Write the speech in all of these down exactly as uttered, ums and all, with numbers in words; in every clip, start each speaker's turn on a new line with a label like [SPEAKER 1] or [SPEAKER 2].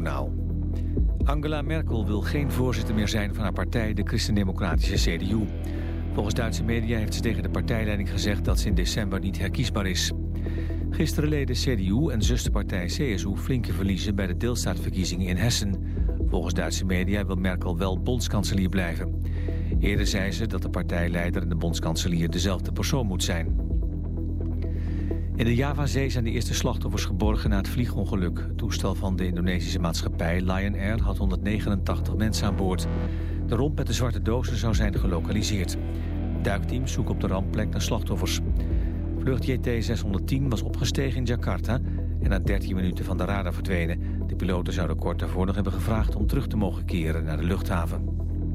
[SPEAKER 1] Journaal. Angela Merkel wil geen voorzitter meer zijn van haar partij, de christendemocratische C D U. Volgens Duitse media heeft ze tegen de partijleiding gezegd dat ze in december niet herkiesbaar is. Gisteren leden C D U en zusterpartij C S U flinke verliezen bij de deelstaatverkiezingen in Hessen. Volgens Duitse media wil Merkel wel bondskanselier blijven. Eerder zei ze dat de partijleider en de bondskanselier dezelfde persoon moet zijn. In de Javazee zijn de eerste slachtoffers geborgen na het vliegongeluk. Het toestel van de Indonesische maatschappij Lion Air had honderdnegenentachtig mensen aan boord. De romp met de zwarte dozen zou zijn gelokaliseerd. Duikteams zoeken op de rampplek naar slachtoffers. Vlucht J T zeshonderdtien was opgestegen in Jakarta en na dertien minuten van de radar verdwenen. De piloten zouden kort daarvoor nog hebben gevraagd om terug te mogen keren naar de luchthaven.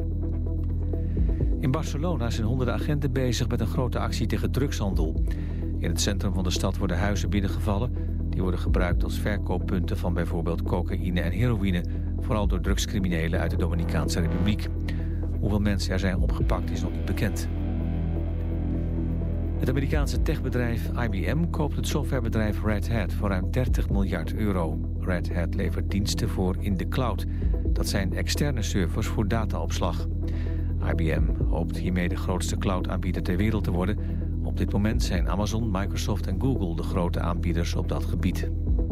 [SPEAKER 1] In Barcelona zijn honderden agenten bezig met een grote actie tegen drugshandel. In het centrum van de stad worden huizen binnengevallen. Die worden gebruikt als verkooppunten van bijvoorbeeld cocaïne en heroïne, vooral door drugscriminelen uit de Dominicaanse Republiek. Hoeveel mensen er zijn opgepakt is nog niet bekend. Het Amerikaanse techbedrijf I B M koopt het softwarebedrijf Red Hat voor ruim dertig miljard euro. Red Hat levert diensten voor in de cloud. Dat zijn externe servers voor dataopslag. I B M hoopt hiermee de grootste cloudaanbieder ter wereld te worden. Op dit moment zijn Amazon, Microsoft en Google de grote aanbieders op dat gebied.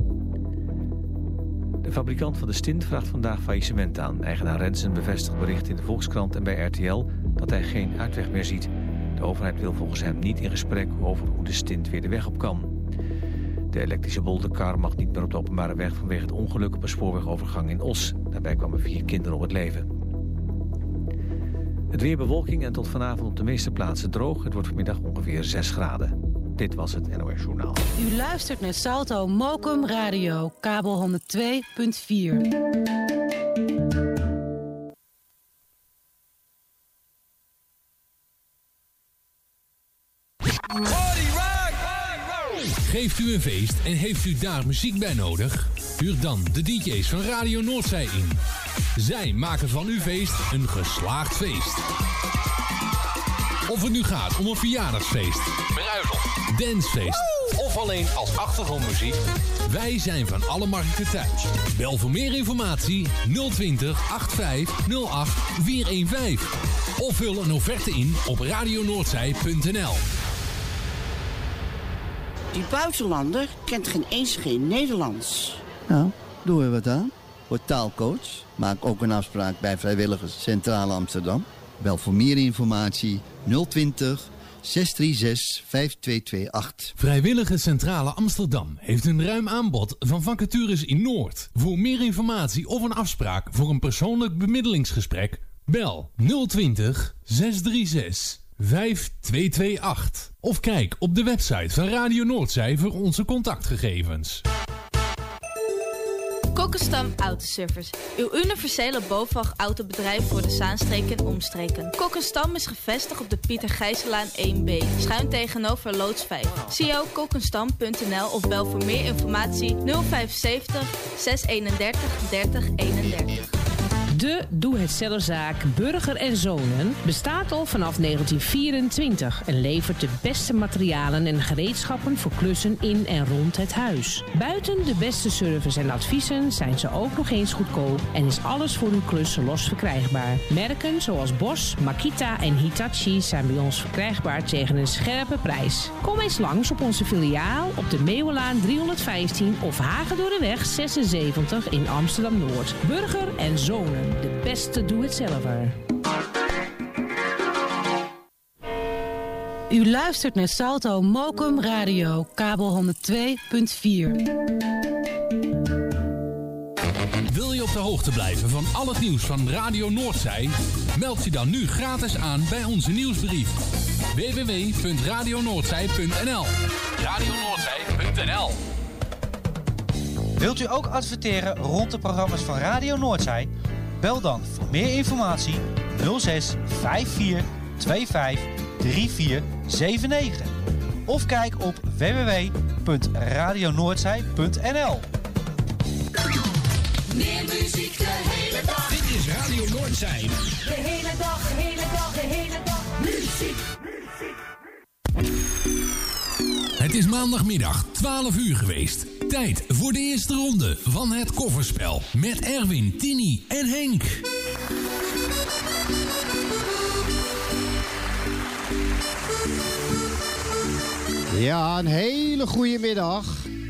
[SPEAKER 1] De fabrikant van de stint vraagt vandaag faillissement aan. Eigenaar Rensen bevestigt bericht in de Volkskrant en bij R T L dat hij geen uitweg meer ziet. De overheid wil volgens hem niet in gesprek over hoe de stint weer de weg op kan. De elektrische bolderkar mag niet meer op de openbare weg vanwege het ongeluk op een spoorwegovergang in Os. Daarbij kwamen vier kinderen om het leven. Het weer bewolking en tot vanavond op de meeste plaatsen droog. Het wordt vanmiddag ongeveer zes graden. Dit was het N O S Journaal.
[SPEAKER 2] U luistert naar Salto Mokum Radio, kabel honderd twee punt vier.
[SPEAKER 3] Geeft u een feest en heeft u daar muziek bij nodig? Huur dan de D J's van Radio Noordzij in. Zij maken van uw feest een geslaagd feest. Of het nu gaat om een verjaardagsfeest, bruiloft, dancefeest of alleen als achtergrondmuziek. Wij zijn van alle markten thuis. Bel voor meer informatie nul twintig achtenvijftig nul acht vierhonderdvijftien. Of vul een offerte in op radionoordzij punt n l.
[SPEAKER 4] Die buitenlander kent geen eens geen Nederlands.
[SPEAKER 5] Nou, doen we wat aan. Word taalcoach. Maak ook een afspraak bij Vrijwilligers Centrale Amsterdam. Bel voor meer informatie nul twintig zeshonderdzesenzestig vijfentweehonderdachtenveertig.
[SPEAKER 3] Vrijwilligers Centrale Amsterdam heeft een ruim aanbod van vacatures in Noord. Voor meer informatie of een afspraak voor een persoonlijk bemiddelingsgesprek, bel nul twintig zeshonderdzesenzestig vijfentweehonderdachtenveertig. Of kijk op de website van Radio Noordzij voor onze contactgegevens.
[SPEAKER 6] Kokkenstam Autoservice. Uw universele BOVAG-autobedrijf voor de Zaanstreken en omstreken. Kokkenstam is gevestigd op de Pieter Gijsselaan één B. Schuin tegenover loods vijf. C O kokkenstam punt n l of bel voor meer informatie nul vijf zeven nul zes eenendertig dertig eenendertig.
[SPEAKER 7] De doe-het-zelfzaak Burger en Zonen bestaat al vanaf negentien vierentwintig en levert de beste materialen en gereedschappen voor klussen in en rond het huis. Buiten de beste service en adviezen zijn ze ook nog eens goedkoop en is alles voor uw klussen los verkrijgbaar. Merken zoals Bosch, Makita en Hitachi zijn bij ons verkrijgbaar tegen een scherpe prijs. Kom eens langs op onze filiaal op de Meeuwenlaan driehonderdvijftien of Hagedorreweg zesenzeventig in Amsterdam-Noord. Burger en Zonen. De beste doe-het-zelver.
[SPEAKER 2] U luistert naar Salto Mokum Radio, kabel honderd twee punt vier.
[SPEAKER 3] Wil je op de hoogte blijven van al het nieuws van Radio Noordzij? Meld je dan nu gratis aan bij onze nieuwsbrief. w w w punt radio noordzij punt n l radio noordzij punt n l.
[SPEAKER 8] Wilt u ook adverteren rond de programma's van Radio Noordzij? Bel dan voor meer informatie nul zes vijf vier twee vijf drie vier zeven negen of kijk op w w w punt radio noordzij punt n l.
[SPEAKER 9] Meer muziek de hele dag.
[SPEAKER 3] Dit is Radio Noordzij.
[SPEAKER 9] De hele dag, de hele dag, de hele dag. Muziek.
[SPEAKER 3] Het is maandagmiddag twaalf uur geweest. Tijd voor de eerste ronde van het kofferspel. Met Erwin, Tini en Henk.
[SPEAKER 10] Ja, een hele goede middag.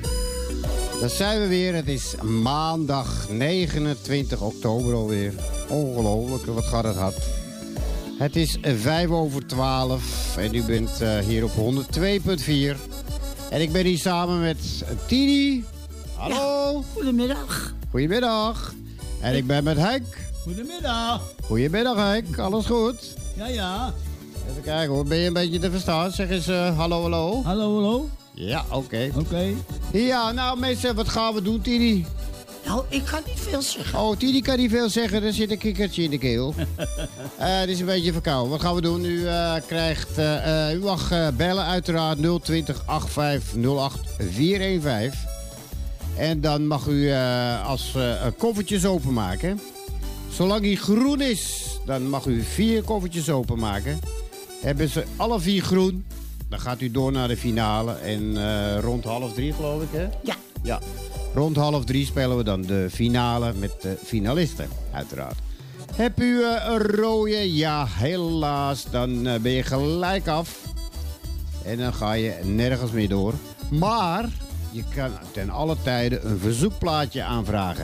[SPEAKER 10] Daar zijn we weer. Het is maandag negenentwintig oktober alweer. Ongelooflijk, wat gaat het hard. Het is vijf over twaalf en u bent uh, hier op honderd twee punt vier. En ik ben hier samen met Tini. Hallo.
[SPEAKER 4] Ja, goedemiddag.
[SPEAKER 10] Goedemiddag. En ik ben met Henk.
[SPEAKER 11] Goedemiddag.
[SPEAKER 10] Goedemiddag Henk, alles goed?
[SPEAKER 11] Ja, ja.
[SPEAKER 10] Even kijken hoor, ben je een beetje te verstaan? Zeg eens uh, hallo, hallo.
[SPEAKER 11] Hallo, hallo.
[SPEAKER 10] Ja, oké. Okay.
[SPEAKER 11] Oké. Okay.
[SPEAKER 10] Ja, nou mensen, wat gaan we doen, Tini?
[SPEAKER 4] Nou, ik kan niet veel zeggen.
[SPEAKER 10] Oh, Tini kan niet veel zeggen, er zit een kikkertje in de keel. uh, het is een beetje verkouden. Wat gaan we doen? U uh, krijgt, uh, uh, u mag uh, bellen uiteraard nul twintig acht vijf nul acht vier een vijf. En dan mag u uh, als uh, koffertjes openmaken. Zolang hij groen is, dan mag u vier koffertjes openmaken. Hebben ze alle vier groen, dan gaat u door naar de finale. En uh, rond half drie geloof ik, hè?
[SPEAKER 4] Ja.
[SPEAKER 10] Ja. Rond half drie spelen we dan de finale met de finalisten, uiteraard. Heb u uh, een rode? Ja, helaas. Dan uh, ben je gelijk af. En dan ga je nergens meer door. Maar je kan ten alle tijden een verzoekplaatje aanvragen.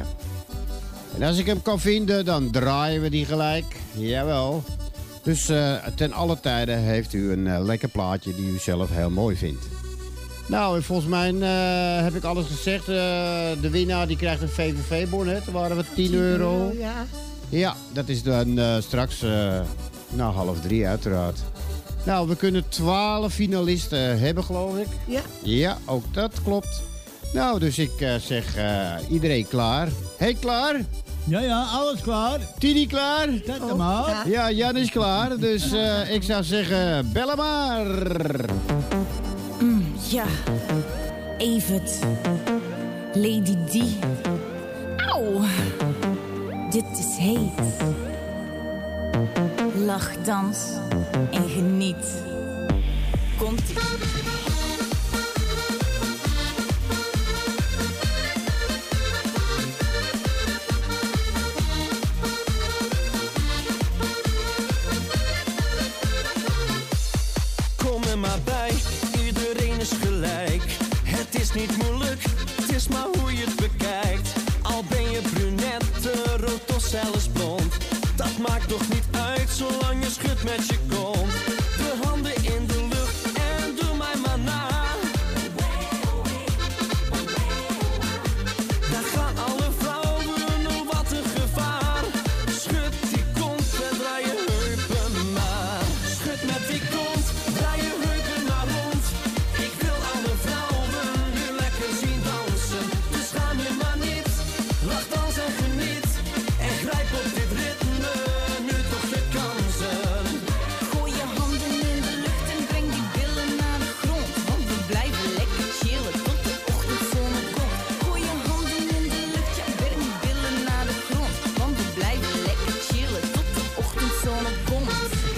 [SPEAKER 10] En als ik hem kan vinden, dan draaien we die gelijk. Jawel. Dus uh, ten alle tijden heeft u een uh, lekker plaatje die u zelf heel mooi vindt. Nou, volgens mij uh, heb ik alles gezegd. Uh, de winnaar die krijgt een V V V-bon, hè? Toen waren we tien euro.
[SPEAKER 4] Ja.
[SPEAKER 10] Ja, dat is dan uh, straks uh, na half drie uiteraard. Nou, we kunnen twaalf finalisten hebben, geloof ik.
[SPEAKER 4] Ja.
[SPEAKER 10] Ja, ook dat klopt. Nou, dus ik uh, zeg uh, iedereen klaar. Hey, klaar?
[SPEAKER 11] Ja, ja, alles klaar.
[SPEAKER 10] Tini klaar?
[SPEAKER 11] Zet hem maar.
[SPEAKER 10] Ja. ja, Jan is klaar. Dus uh, ik zou zeggen, bellen maar.
[SPEAKER 12] Mm, ja, Evert, Lady D. Auw, dit is heet. Lach, dans en geniet. Komt-ie.
[SPEAKER 13] Kom er maar bij, iedereen is gelijk. Het is niet moeilijk, het is maar hoe je het bekijkt. Al ben je brunette, rood of zelfs blond. Dat maakt toch niet uit, zolang je schudt met je kont. De handen in de lucht en doe mij maar na. Daar gaan alle vrouwen, oh wat een gevaar. Schud die kont en draai je heupen maar. Schud met die kont, draai je heupen maar rond. Ik wil alle vrouwen nu lekker zien dansen. Dus ga nu maar niet, lach, dans en geniet. En grijp op dit ritme, nu toch de kansen.
[SPEAKER 12] Gooi je handen in de lucht en breng die billen naar de grond. Want we blijven lekker chillen tot de ochtendzon komt. Gooi je handen in de lucht, ja, breng die billen naar de grond. Want we blijven lekker chillen tot de ochtendzon komt.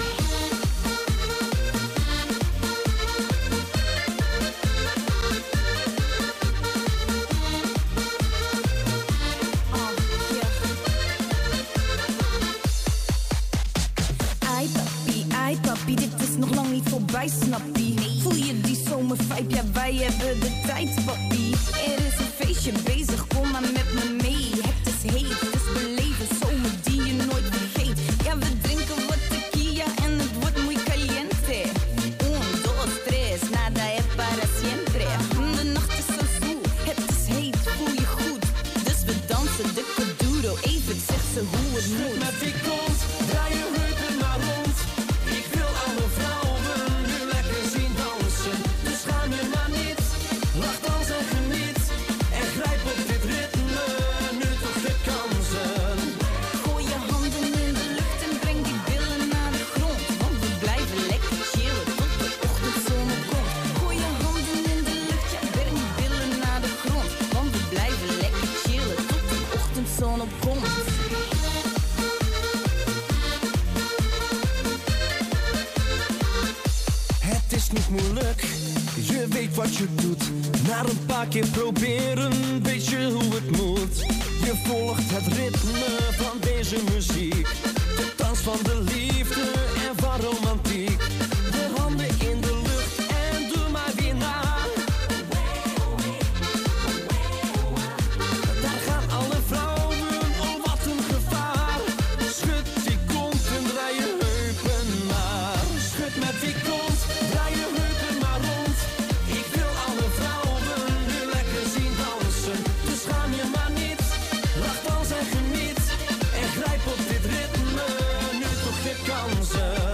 [SPEAKER 12] Ai papi, ai papi, dit is nog lang niet voorbij, snappie. Voel je die zomervibe? Ja, wij hebben de tijd, papi. Er is een feestje bezig, kom maar met me mee. Het is heet, het is beleven, zomer die je nooit vergeet. Ja, we drinken wat tequila en het wordt muy caliente. Un, dos, tres, nada es para siempre. De nacht is zo zoel, het is heet, voel je goed. Dus we dansen de kuduro, even zegt ze hoe het moet.
[SPEAKER 13] Met die kont, draai je heupen maar rond. Ik wil alle vrouwen nu lekker zien dansen. Dus ga nu maar niet, lach, dans en geniet. En grijp op dit ritme, nu toch de kansen.
[SPEAKER 12] Gooi je handen in de lucht en breng die billen naar de grond. Want we blijven lekker chillen tot de ochtendzon komt. Gooi je handen in de lucht, ja, breng die billen naar de grond. Want we blijven lekker chillen tot de ochtendzon komt.
[SPEAKER 13] Het is niet moeilijk, je weet wat je doet. Na een paar keer proberen weet je hoe het moet. Je volgt het ritme van deze muziek. De dans van de liefde en van romantiek. De handen in de lucht en doe maar weer na. Daar gaan alle vrouwen, oh wat een gevaar. Schud die kont en draai je heupen maar. Schud met die kont, draai je heupen maar rond. Ik wil alle vrouwen nu lekker zien dansen. Dus schaam je maar niet, lach dans en geniet. En grijp op dit ritme, nu toch weer kansen.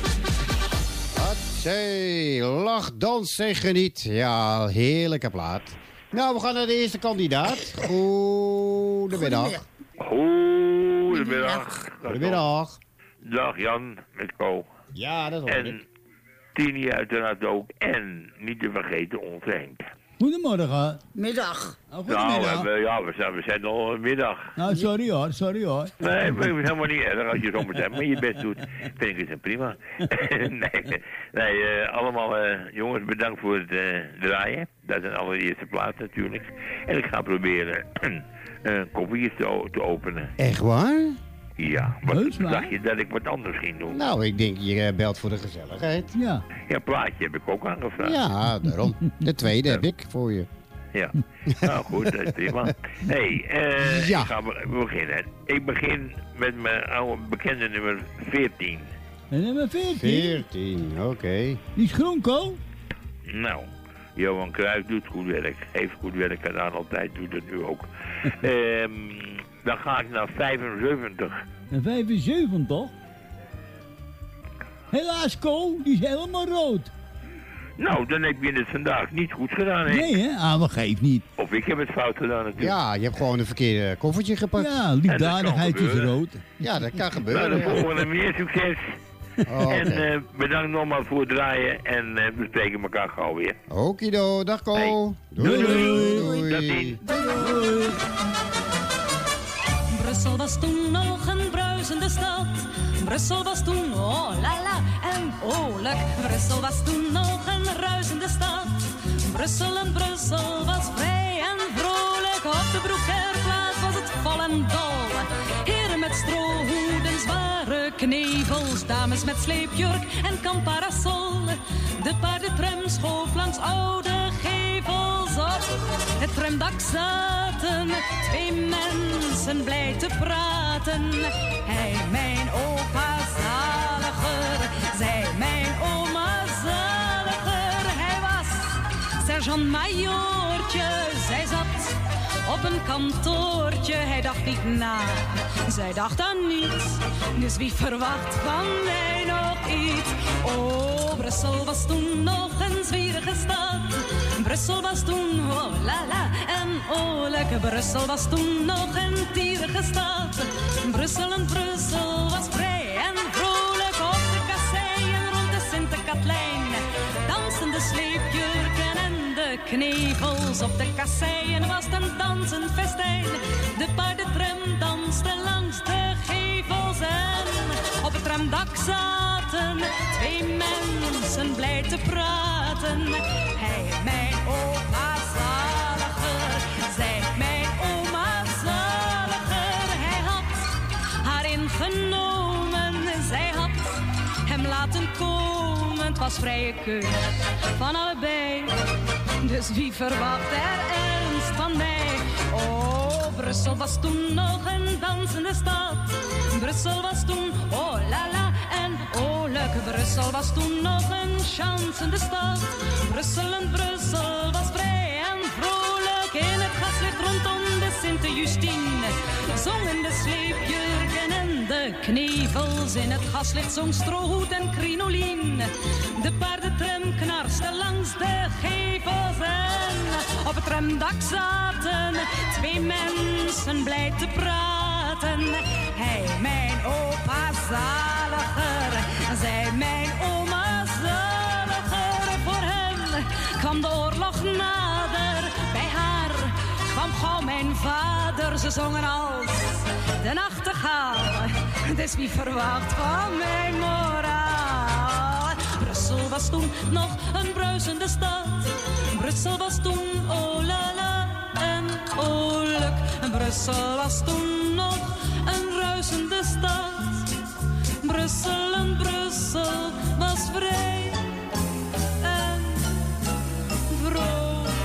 [SPEAKER 10] Hatsé, lach, dans en geniet. Ja, heerlijke plaat. Nou, we gaan naar de eerste kandidaat. Goedemiddag.
[SPEAKER 14] Goedemiddag.
[SPEAKER 10] Goedemiddag.
[SPEAKER 14] Dag Jan, met Ko.
[SPEAKER 10] Ja, dat hoor
[SPEAKER 14] En
[SPEAKER 10] ik.
[SPEAKER 14] Tini uiteraard ook. En niet te vergeten ons Henk.
[SPEAKER 11] Goedemorgen.
[SPEAKER 4] Middag.
[SPEAKER 11] Oh,
[SPEAKER 14] Nou,
[SPEAKER 11] goedemiddag.
[SPEAKER 14] we, ja, we zijn, we zijn al middag.
[SPEAKER 11] Nou, sorry hoor, sorry hoor.
[SPEAKER 14] Nee, maar het is helemaal niet erg als je zo meteen maar je best doet. Vind ik het prima. nee, nee uh, allemaal uh, jongens, bedankt voor het uh, draaien. Dat is een allereerste plaats natuurlijk. En ik ga proberen een kopjes te, te openen.
[SPEAKER 10] Echt waar?
[SPEAKER 14] Ja, wat dacht je dat ik wat anders ging doen?
[SPEAKER 10] Nou, ik denk je uh, belt voor de gezelligheid.
[SPEAKER 11] Ja.
[SPEAKER 14] Ja, plaatje heb ik ook aangevraagd.
[SPEAKER 10] Ja, daarom. De tweede heb ik voor je.
[SPEAKER 14] Ja, nou goed, dat is prima. Hé, hey, uh,
[SPEAKER 10] ja.
[SPEAKER 14] ik ga be- beginnen. Ik begin met mijn oude bekende nummer veertien.
[SPEAKER 11] En nummer veertien?
[SPEAKER 10] veertien, oké. Okay.
[SPEAKER 11] Die is Groenko?
[SPEAKER 14] Nou, Johan Cruijff doet goed werk. Heeft goed werk gedaan altijd, doet het nu ook. um, dan ga ik naar vijfenzeventig.
[SPEAKER 11] En vijfenzeventig? Helaas, Ko, die is helemaal rood.
[SPEAKER 14] Nou, dan heb je het vandaag niet goed gedaan, hè?
[SPEAKER 11] Nee, hè? Ah, maar geeft niet.
[SPEAKER 14] Of ik heb het fout gedaan natuurlijk.
[SPEAKER 10] Ja, je hebt gewoon een verkeerde koffertje gepakt.
[SPEAKER 11] Ja, liefdadigheid is rood.
[SPEAKER 10] Ja, dat kan gebeuren.
[SPEAKER 14] Nou, de volgende meer succes.
[SPEAKER 10] Oh, okay.
[SPEAKER 14] En uh, bedankt nogmaals voor het draaien. En uh, we spreken elkaar gauw weer.
[SPEAKER 10] Okido, dag Ko.
[SPEAKER 14] Hey.
[SPEAKER 10] Doei, doei, doei.
[SPEAKER 14] doei.
[SPEAKER 11] doei.
[SPEAKER 15] Brussel was toen nog een bruisende stad. Brussel was toen, oh la la, en oorlijk. Brussel was toen nog een ruisende stad. Brussel en Brussel was vrij en vrolijk. Op de Broekerplaats was het vol en dol. Heren met strohoeden, zware knevels. Dames met sleepjurk en kamparasol. De paardentram schoof langs oude gevels op. Het tramdak zaten twee mensen blij te praten. Hij, mijn opa zaliger, zij, mijn oma zaliger. Hij was sergeant-majoortje, zij zat op een kantoortje. Hij dacht niet na, zij dacht aan niets. Dus wie verwacht van mij nog iets? Oh, Brussel was toen nog een zwierige stad. Brussel was toen, oh la la, en oorlijk. Brussel was toen nog een tierige stad. Brussel en Brussel was vrij en vrolijk. Op de kasseien rond de Sint-Katlijn dansen de sleepjurken en de knevels. Op de kasseien was het een dansend festijn. De paardentram danste langs de gevels. En op het tramdak zaten twee mensen blij te praten. Hij, mijn opa zaliger, zij, mijn oma zaliger. Hij had haar ingenomen, zij had hem laten komen. Het was vrije keus van allebei. Dus wie verwacht er ernst van mij? Oh, Brussel was toen nog een dansende stad. Brussel was toen, oh la la, en oorlijk. Brussel was toen nog een chansende stad. Brussel en Brussel was vrij en vrolijk. In het gaslicht rondom de Sint-Justine zongen de sleepjurken en de knevels. In het gaslicht zong strohoed en crinolien. De paardentram knarste langs de gevels. En op het tramdak zaten twee mensen blij te praten. Hij, mijn opa zaliger, zij, mijn oma zaliger. Voor hem kwam de oorlog nader, bij haar kwam gauw mijn vader. Ze zongen als de nachtegaal, dus wie verwacht van mijn moraal? Brussel Brussel was toen nog een bruisende stad. Brussel was toen oh la la en oh luk. Brussel was toen nog een ruisende stad. Brussel en Brussel was vrij en vrolijk.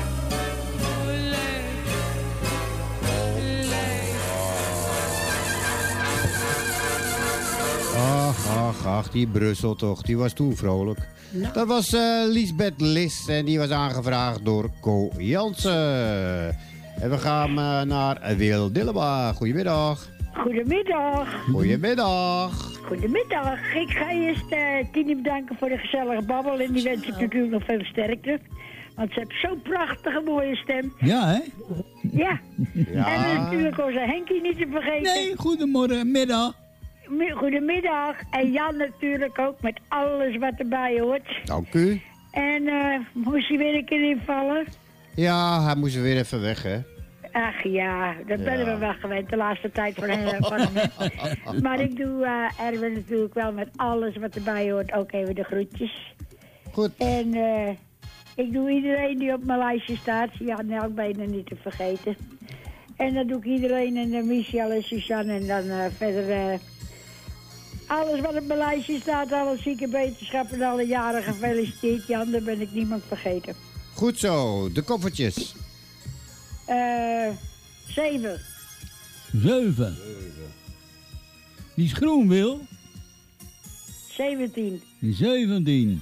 [SPEAKER 10] Ach, ach, ach, die Brussel toch, die was toen vrolijk.
[SPEAKER 4] Nou.
[SPEAKER 10] Dat was uh, Lisbeth Lis en die was aangevraagd door Co Jansen. En we gaan uh, naar Wil Dillema. Goedemiddag.
[SPEAKER 16] Goedemiddag.
[SPEAKER 10] Goedemiddag.
[SPEAKER 16] Goedemiddag. Ik ga eerst uh, Tini bedanken voor de gezellige babbel. En die wens ik natuurlijk nog veel sterkte. Want ze heeft zo'n prachtige mooie stem.
[SPEAKER 11] Ja, hè?
[SPEAKER 16] Ja.
[SPEAKER 11] Ja.
[SPEAKER 16] En natuurlijk onze Henkie niet te vergeten.
[SPEAKER 11] Nee, goedemorgen, middag.
[SPEAKER 16] Goedemiddag. En Jan natuurlijk ook met alles wat erbij hoort.
[SPEAKER 10] Dank u.
[SPEAKER 16] En uh, moest hij weer een keer invallen?
[SPEAKER 10] Ja, hij moest er weer even weg, hè?
[SPEAKER 16] Ach ja, dat
[SPEAKER 10] Ja.
[SPEAKER 16] ben we wel gewend de laatste tijd van hem. Van hem. Maar ik doe uh, Erwin natuurlijk wel met alles wat erbij hoort ook even de groetjes.
[SPEAKER 10] Goed.
[SPEAKER 16] En uh, ik doe iedereen die op mijn lijstje staat. Ja, nou, ik ben er niet te vergeten. En dan doe ik iedereen en uh, Michel en Suzanne en dan uh, verder... Uh, alles wat op mijn lijstje staat, alle zieke wetenschappen en alle jaren gefeliciteerd. Jan, daar ben ik niemand vergeten.
[SPEAKER 10] Goed zo, de koffertjes.
[SPEAKER 16] Eh, zeven.
[SPEAKER 11] Zeven. Die is groen, Wil.
[SPEAKER 16] Zeventien.
[SPEAKER 11] Zeventien.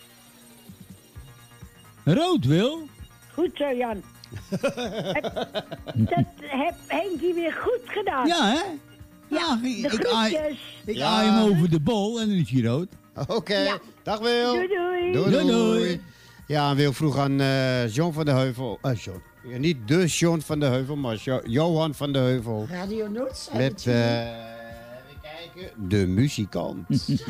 [SPEAKER 11] Rood, Wil.
[SPEAKER 16] Goed zo, Jan. heb, dat heb Henkie weer goed gedaan.
[SPEAKER 11] Ja, hè?
[SPEAKER 16] Ja,
[SPEAKER 11] ik,
[SPEAKER 16] de
[SPEAKER 11] ik, aai,
[SPEAKER 16] groetjes.
[SPEAKER 11] ik
[SPEAKER 10] Ja.
[SPEAKER 11] aai hem over de bol en dan is hij rood.
[SPEAKER 10] Oké, okay.
[SPEAKER 16] Ja.
[SPEAKER 10] Dag Wil.
[SPEAKER 16] Doei, doei.
[SPEAKER 10] Doei,
[SPEAKER 11] Doei,
[SPEAKER 10] doei.
[SPEAKER 11] doei.
[SPEAKER 10] Ja, en Wil vroeg aan uh, John van de Heuvel. Uh, John. Ja, niet de John van de Heuvel, maar Jo- Johan van de Heuvel.
[SPEAKER 4] Radio Noord.
[SPEAKER 10] Met, uh, even kijken, de muzikant.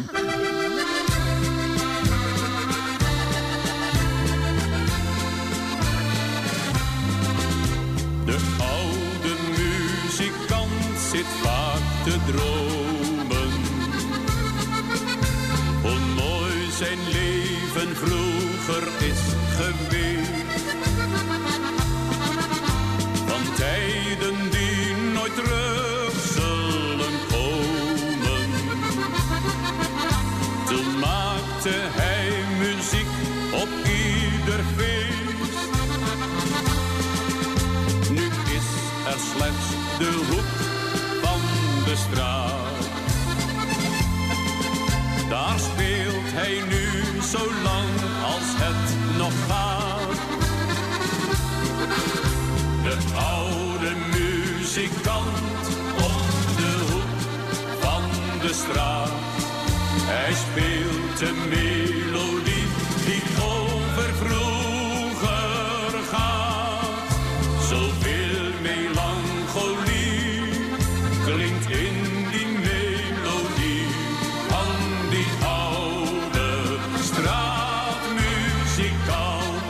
[SPEAKER 13] De oude muzikant zit vaak te dromen. Hoe mooi zijn leven vroeger is geweest. Van tijden die nooit terug zullen komen. Toen maakte hij muziek op ieder feest. Nu is er slechts de hoek van de straat. Daar speelt hij nu zo lang als het nog gaat. De oude muzikant op de hoek van de straat. Hij speelt een melodie die over vroeger gaat. Zoveel melancholie klinkt in die melodie van die oude straatmuzikant.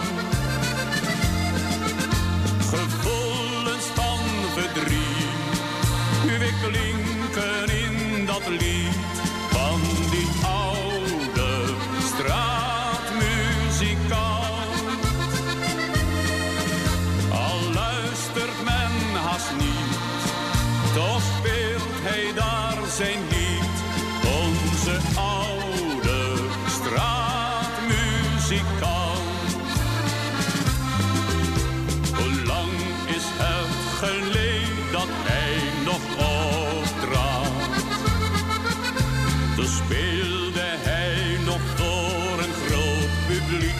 [SPEAKER 13] Gevoelens van verdriet weer klinken in dat lied van die oude straatmuzikant. Al luistert men haast niet, toch speelt hij daar zijn lied. Onze oude straatmuzikant. Hoe lang is het geleden dat hij nog optrad? Toen speelde hij nog voor een groot publiek.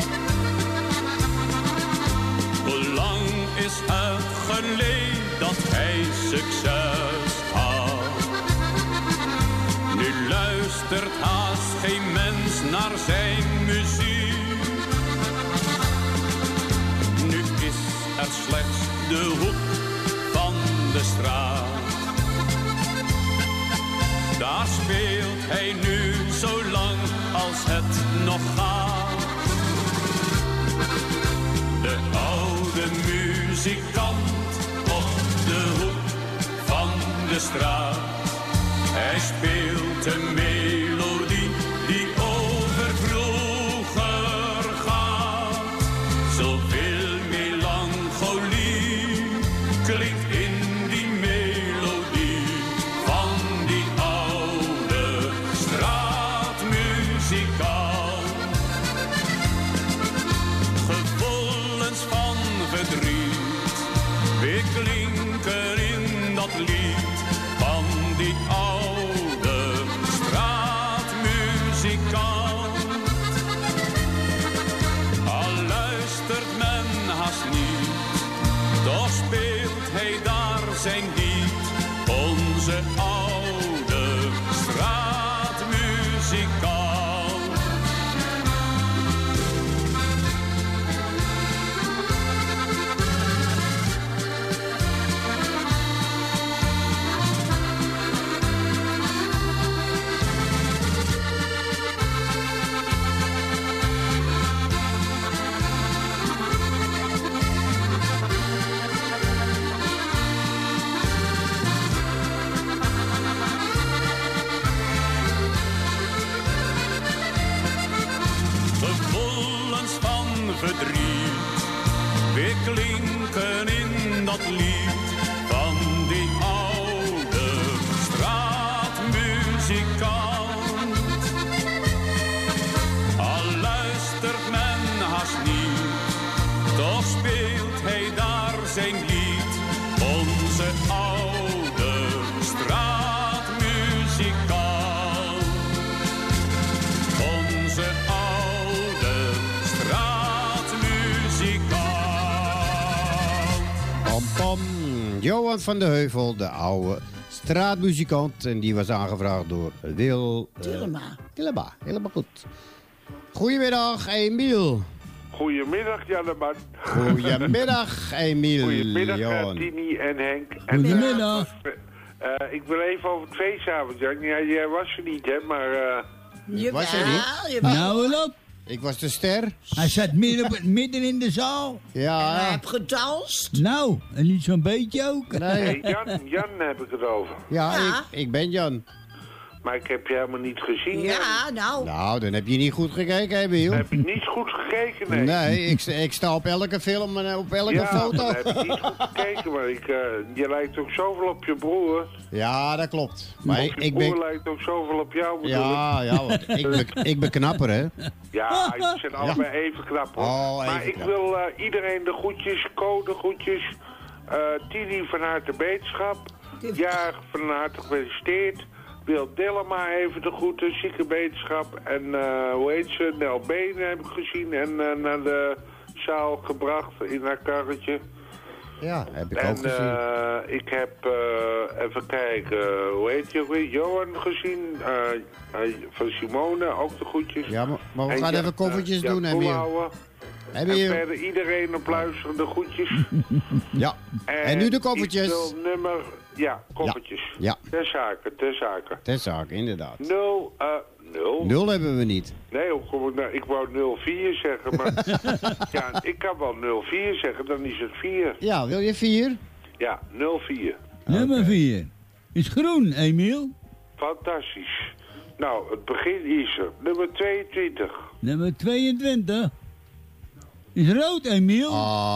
[SPEAKER 13] Hoe lang is het geleden dat hij succes had? Nu luistert haast geen mens naar zijn muziek. Nu is er slechts de hoek van de straat. Daar speelt hij nu zo lang als het nog gaat. De oude muzikant op de hoek van de straat. Hij speelt een melodie die over vroeger onze oude straatmuzikant. Verdriet, weer klinken in dat lied van die oude straatmuzikant. Al luistert men haast niet, toch speelt hij daar zijn lied. Onze oude straatmuzikant. Onze oude
[SPEAKER 10] Pam, pam. Johan van de Heuvel, de oude straatmuzikant. En die was aangevraagd door Wil... Uh,
[SPEAKER 4] Tillema.
[SPEAKER 10] Tillema, helemaal goed. Goedemiddag, Emiel.
[SPEAKER 17] Goedemiddag, Janneman.
[SPEAKER 10] Goedemiddag, Emiel.
[SPEAKER 17] Goedemiddag,
[SPEAKER 10] Johan.
[SPEAKER 17] Tini en Henk.
[SPEAKER 11] Goedemiddag.
[SPEAKER 17] En, uh, uh, ik wil even over het feestavond, Jan. Ja, jij was er niet, hè, maar... Uh...
[SPEAKER 10] Was er niet?
[SPEAKER 11] Nou, en op.
[SPEAKER 10] Ik was de ster.
[SPEAKER 11] Hij zat midden, op, midden in de zaal.
[SPEAKER 10] Ja.
[SPEAKER 4] En hij heeft gedanst.
[SPEAKER 11] Nou, en niet zo'n beetje ook.
[SPEAKER 10] Nee.
[SPEAKER 17] Hey, Jan, Jan heb ik het over.
[SPEAKER 10] Ja,
[SPEAKER 4] Ja.
[SPEAKER 10] Ik, ik ben Jan.
[SPEAKER 17] Maar ik heb je helemaal niet gezien.
[SPEAKER 4] Ja, nou.
[SPEAKER 10] Nou, dan heb je niet goed gekeken, Emiel.
[SPEAKER 17] Heb je niet goed gekeken, nee?
[SPEAKER 10] Nee, ik, ik sta op elke film en op elke
[SPEAKER 17] ja,
[SPEAKER 10] foto.
[SPEAKER 17] Ja, heb je niet goed gekeken, maar ik, uh, je lijkt ook zoveel op je broer.
[SPEAKER 10] Ja, dat klopt. Maar
[SPEAKER 17] Of
[SPEAKER 10] ik,
[SPEAKER 17] je
[SPEAKER 10] ik
[SPEAKER 17] broer
[SPEAKER 10] ben...
[SPEAKER 17] lijkt ook zoveel op jou, bedoel
[SPEAKER 10] Ja,
[SPEAKER 17] ik.
[SPEAKER 10] ja, want ik ben, ik ben knapper, hè.
[SPEAKER 17] Ja, ze zijn allebei even knap, hoor.
[SPEAKER 10] Oh, even
[SPEAKER 17] maar ik
[SPEAKER 10] knap.
[SPEAKER 17] wil uh, iedereen de groetjes, code groetjes. Uh, Tini van harte beterschap. Ja, van harte gefeliciteerd. Wil Dillema even de groeten, zieke beterschap. En uh, hoe heet ze, Nel Benen heb ik gezien. En uh, naar de zaal gebracht in haar karretje.
[SPEAKER 10] Ja, heb ik
[SPEAKER 17] en,
[SPEAKER 10] ook gezien.
[SPEAKER 17] Uh, ik heb, uh, even kijken, hoe heet je ook weer? Johan gezien. Uh, uh, van Simone, ook de groetjes.
[SPEAKER 10] Ja, maar, maar we
[SPEAKER 17] En
[SPEAKER 10] gaan
[SPEAKER 17] ja,
[SPEAKER 10] even koffertjes
[SPEAKER 17] uh,
[SPEAKER 10] doen,
[SPEAKER 17] ja,
[SPEAKER 10] Emiel.
[SPEAKER 17] volhouden. En
[SPEAKER 10] Emiel.
[SPEAKER 17] verder iedereen op luisterende groetjes.
[SPEAKER 10] Ja, en, en nu de koffertjes.
[SPEAKER 17] Ik wil nummer, ja, koffertjes.
[SPEAKER 10] Ja.
[SPEAKER 17] Ter zake, ter zake.
[SPEAKER 10] Ter zake, inderdaad.
[SPEAKER 17] Nul, uh, nul.
[SPEAKER 10] Nul hebben we niet.
[SPEAKER 17] Nee, hoe kom ik nou? Ik wou nul vier zeggen, maar ja, ik kan wel nul vier zeggen, dan is het vier.
[SPEAKER 10] Ja, wil je vier?
[SPEAKER 17] Ja, nul vier.
[SPEAKER 11] Nummer vier. Is groen, Emiel.
[SPEAKER 17] Fantastisch. Nou, het begin is er. Nummer tweeëntwintig.
[SPEAKER 11] Nummer tweeëntwintig. Is rood, Emiel.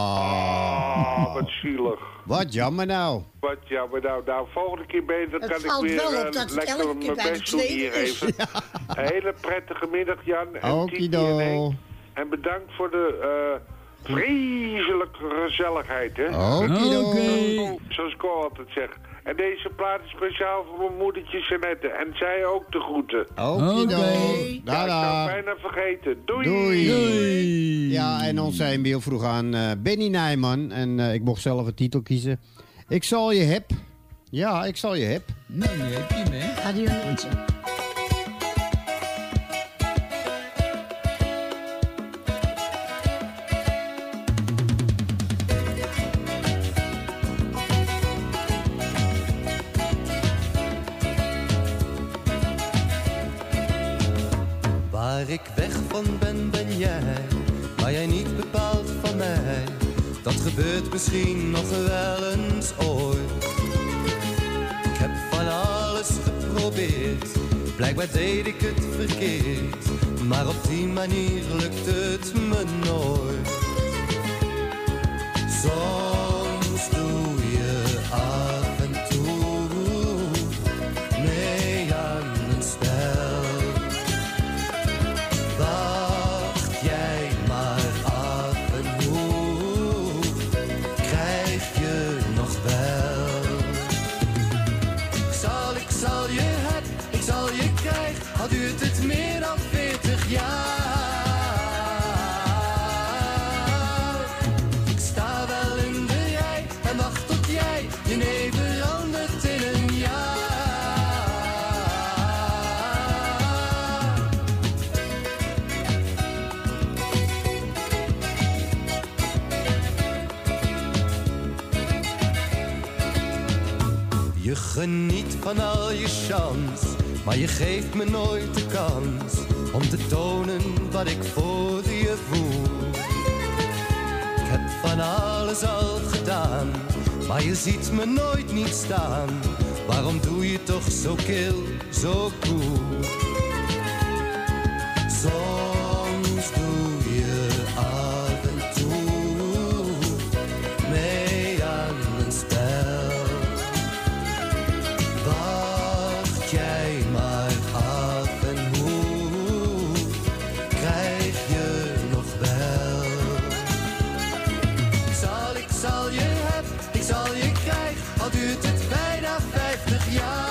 [SPEAKER 17] Ah, wat zielig.
[SPEAKER 10] Wat jammer nou.
[SPEAKER 17] Wat jammer nou. Nou, volgende keer beter
[SPEAKER 4] Het
[SPEAKER 17] kan ik
[SPEAKER 4] valt
[SPEAKER 17] weer
[SPEAKER 4] wel op
[SPEAKER 17] uh,
[SPEAKER 4] dat het
[SPEAKER 17] lekker
[SPEAKER 4] elke keer
[SPEAKER 17] mijn
[SPEAKER 4] bij de
[SPEAKER 17] best doen hier
[SPEAKER 4] tweede is.
[SPEAKER 17] even. Een hele prettige middag, Jan. En Tini en
[SPEAKER 10] Okido.
[SPEAKER 17] Henk. En bedankt voor de uh, vreselijke gezelligheid, hè.
[SPEAKER 10] Okido.
[SPEAKER 11] Oké.
[SPEAKER 17] Zoals ik al altijd zeg. En deze plaat is speciaal voor mijn moedertje Jeanette. En zij ook de groeten.
[SPEAKER 10] Okido.
[SPEAKER 11] Oké.
[SPEAKER 17] Ja, ik zou
[SPEAKER 10] Dada.
[SPEAKER 17] het bijna vergeten. Doei!
[SPEAKER 10] Doei.
[SPEAKER 11] Doei.
[SPEAKER 10] Ja, en onze Emiel vroeg aan uh, Benny Nijman. En uh, ik mocht zelf een titel kiezen. Ik zal je heb. Ja, ik zal je heb.
[SPEAKER 11] Nee, nee, heb je mee.
[SPEAKER 4] Radio Noordzee.
[SPEAKER 18] Waar ik weg van ben, ben jij, maar jij niet bepaald van mij. Dat gebeurt misschien nog wel eens ooit. Ik heb van alles geprobeerd, blijkbaar deed ik het verkeerd. Maar op die manier lukt het me nooit. Soms doe je af en toe mee aan een spel. Wacht jij maar af en hoe krijg je nog wel. Ik zal, ik zal je heb, ik zal je krijg, al duurt het meer dan veertig jaar. Ik sta wel in de rij en wacht tot jij je nee verandert in een jaar. Geniet van al je chance, maar je geeft me nooit de kans om te tonen wat ik voor je voel. Ik heb van alles al gedaan, maar je ziet me nooit niet staan. Waarom doe je toch zo kil, zo koel? Soms doe je af en toe mee aan een spel. Wacht jij maar af en hoe krijg je nog wel? Zal ik, zal je heb, ik zal je krijg, al duurt het bijna vijftig jaar.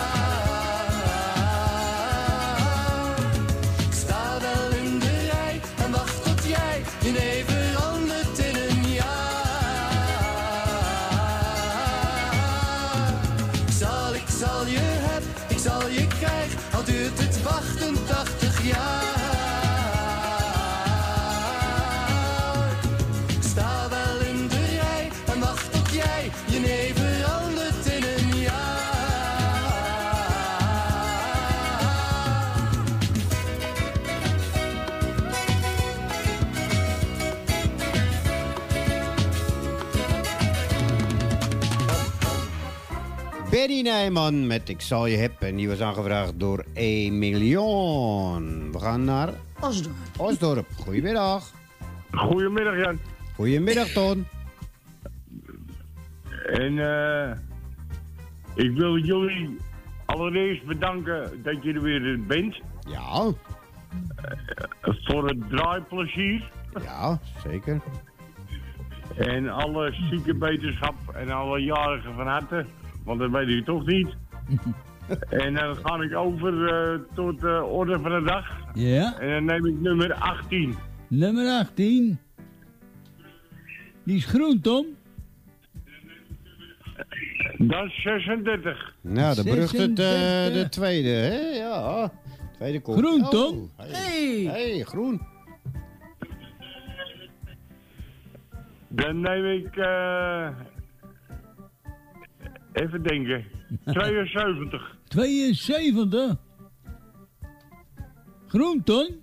[SPEAKER 18] Sta wel in de rij en wacht tot jij je nee verandert in een jaar. Zal ik, zal je heb, ik zal je krijg, al duurt het achtentachtig jaar. Sta wel in de rij en wacht tot jij je nee verandert in een jaar.
[SPEAKER 10] Benny Nijman met Ik zal je heb. En die was aangevraagd door Emilion. We gaan naar
[SPEAKER 19] Osdorp.
[SPEAKER 10] Osdorp. Goedemiddag.
[SPEAKER 20] Goedemiddag, Jan.
[SPEAKER 10] Goedemiddag, Ton.
[SPEAKER 20] En eh ik wil jullie allereerst bedanken dat je er weer bent.
[SPEAKER 10] Ja.
[SPEAKER 20] Uh, voor het draaiplezier.
[SPEAKER 10] Ja, zeker.
[SPEAKER 20] En alle ziekenbeterschap en alle jarigen van harte. Want dat weet ik toch niet. En dan ga ik over uh, tot de orde van de dag.
[SPEAKER 11] Ja.
[SPEAKER 20] En dan neem ik nummer achttien.
[SPEAKER 11] Nummer achttien. Die is groen, Tom.
[SPEAKER 20] Dat is zesendertig.
[SPEAKER 10] Nou, de beruchte uh,
[SPEAKER 11] zesendertig.
[SPEAKER 10] de tweede, hè? Ja. Tweede komt.
[SPEAKER 11] Groen,
[SPEAKER 10] Oh,
[SPEAKER 11] Tom.
[SPEAKER 10] Hey. Hey, groen.
[SPEAKER 20] Dan neem ik... Uh, even denken. tweeënzeventig.
[SPEAKER 11] tweeënzeventig. Groen, Ton.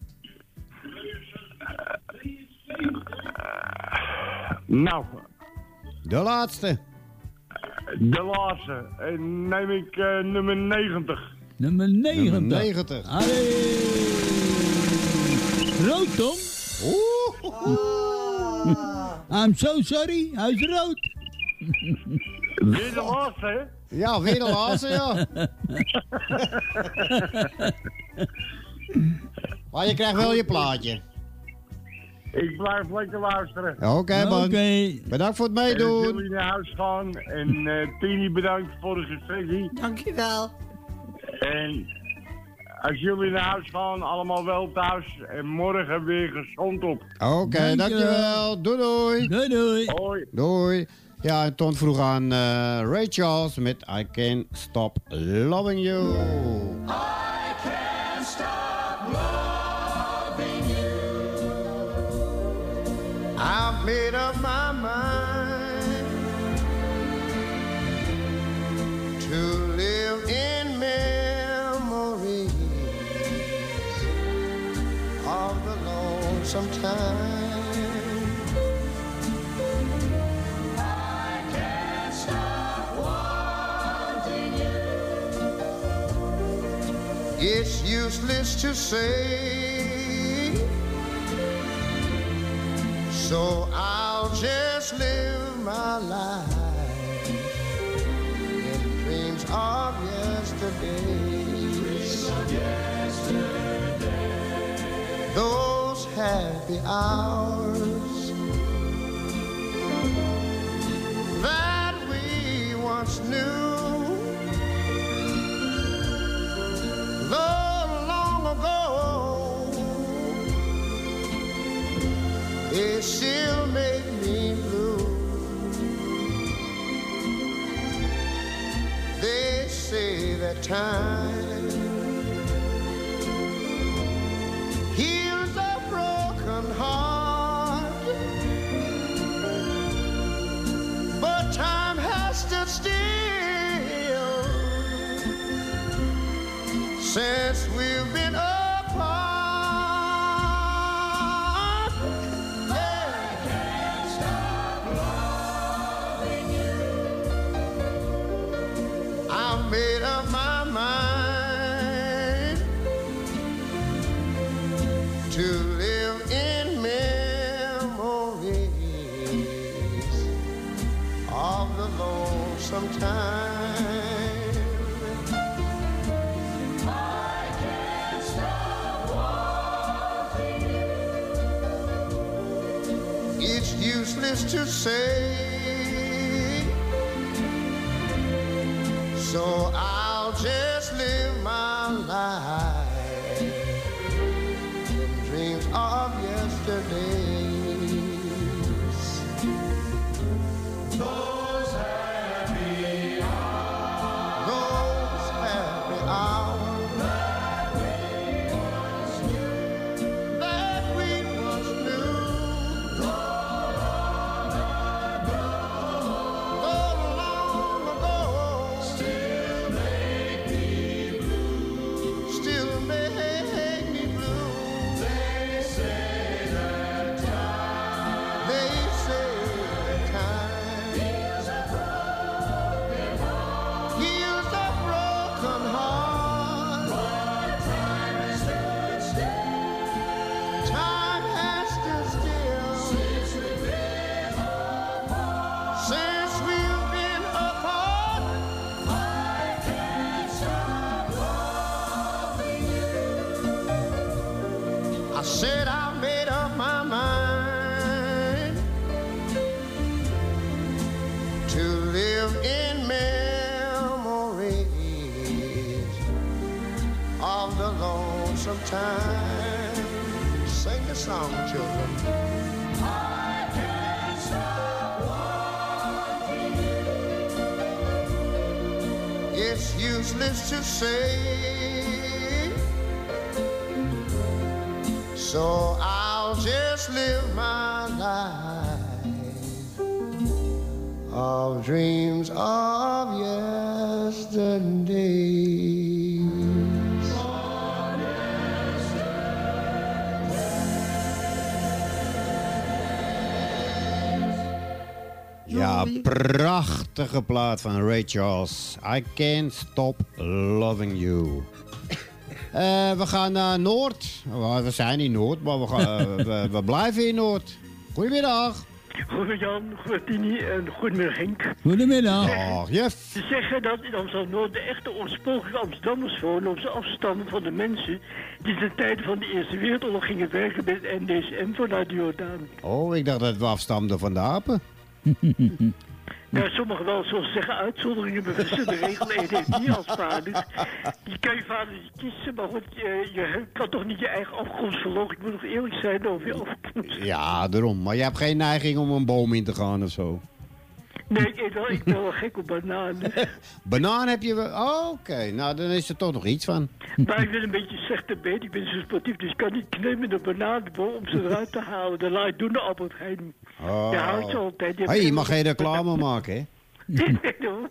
[SPEAKER 20] Nou.
[SPEAKER 10] De laatste.
[SPEAKER 20] De laatste. En neem ik uh, nummer negentig.
[SPEAKER 11] Nummer negentig.
[SPEAKER 10] Nummer negentig.
[SPEAKER 11] Allee. Rood, Tom.
[SPEAKER 10] Oeh.
[SPEAKER 11] I'm so sorry. Hij is rood.
[SPEAKER 20] Weer de laatste, hè?
[SPEAKER 10] Ja, weer de laatste, ja. Maar je krijgt wel je plaatje.
[SPEAKER 20] Ik blijf lekker luisteren.
[SPEAKER 10] Oké, okay, man.
[SPEAKER 11] Okay.
[SPEAKER 10] Bedankt voor het meedoen.
[SPEAKER 20] En jullie naar huis gaan. En uh, Tini, bedankt voor de gesprekje.
[SPEAKER 19] Dankjewel.
[SPEAKER 20] En als jullie naar huis gaan, allemaal wel thuis. En morgen weer gezond op.
[SPEAKER 10] Oké, okay, dankjewel. Doei, doei.
[SPEAKER 11] Doei, doei.
[SPEAKER 20] Hoi.
[SPEAKER 10] Doei. Ja, en Ton vroeg aan uh, Ray Charles met I Can't Stop Loving You.
[SPEAKER 13] I can't stop loving you.
[SPEAKER 18] I've made up my mind to live in memories of the lonesome time.
[SPEAKER 13] I can't stop wanting you.
[SPEAKER 18] It's useless to say, so I'll just live my life in dreams of yesterday.
[SPEAKER 13] Dreams of yesterday.
[SPEAKER 18] Those happy hours that we once knew, though long ago, they still make me blue. They say that time heals a broken heart, but time has stood still
[SPEAKER 19] since we've been apart. Yeah. I can't stop loving you. I made up my mind to live in memories of the lonesome time. Useless to say, so I'll just live my life in dreams of yesterdays. Those happy hours, those happy hours that we once knew, that we once knew. Said I made up my mind to live in memories of the lonesome time. Sing the song, children. I can't stop wanting you. It's useless to say, so I'll just live my life of dreams of yesterdays.
[SPEAKER 10] Ja, prachtige plaat van Ray Charles. I Can't Stop Loving You. Uh, we gaan naar Noord. We zijn in Noord, maar we, gaan, we, we blijven in Noord. Goedemiddag.
[SPEAKER 21] Goedemiddag Jan, goedemiddag Tini en goedemiddag Henk.
[SPEAKER 11] Goedemiddag.
[SPEAKER 10] Dag, Jeff.
[SPEAKER 21] Ze zeggen dat in Amsterdam-Noord de echte oorspronkelijke Amsterdammers wonen op de afstanden van de mensen die ten tijde van de Eerste Wereldoorlog gingen werken bij het N D S M vanuit de Jordaan.
[SPEAKER 10] Oh, ik dacht dat we afstamden van de apen.
[SPEAKER 21] Nou, sommigen wel, zoals ze zeggen, uitzonderingen bevestigen de regel. En heeft niet als vader. Je kan je vader niet kiezen, maar goed, je, je kan toch niet je eigen afkomst verlogen. Ik moet nog eerlijk zijn over je afkomst.
[SPEAKER 10] Ja, daarom. Maar je hebt geen neiging om een boom in te gaan of zo.
[SPEAKER 21] Nee, ik, wel, ik ben wel gek op bananen.
[SPEAKER 10] Banaan heb je wel? Oh, oké. Okay. Nou, dan is er toch nog iets van.
[SPEAKER 21] Maar ik ben een beetje slechte beet. Ik ben zo sportief, dus ik kan niet knemen met een bananenboom om ze eruit te halen. Dat laat ik doen de Albert Heijn.
[SPEAKER 10] Oh.
[SPEAKER 21] Je houdt ze altijd. Je,
[SPEAKER 10] hey, je mag geen reclame maken, hè?
[SPEAKER 21] Nee, hoor.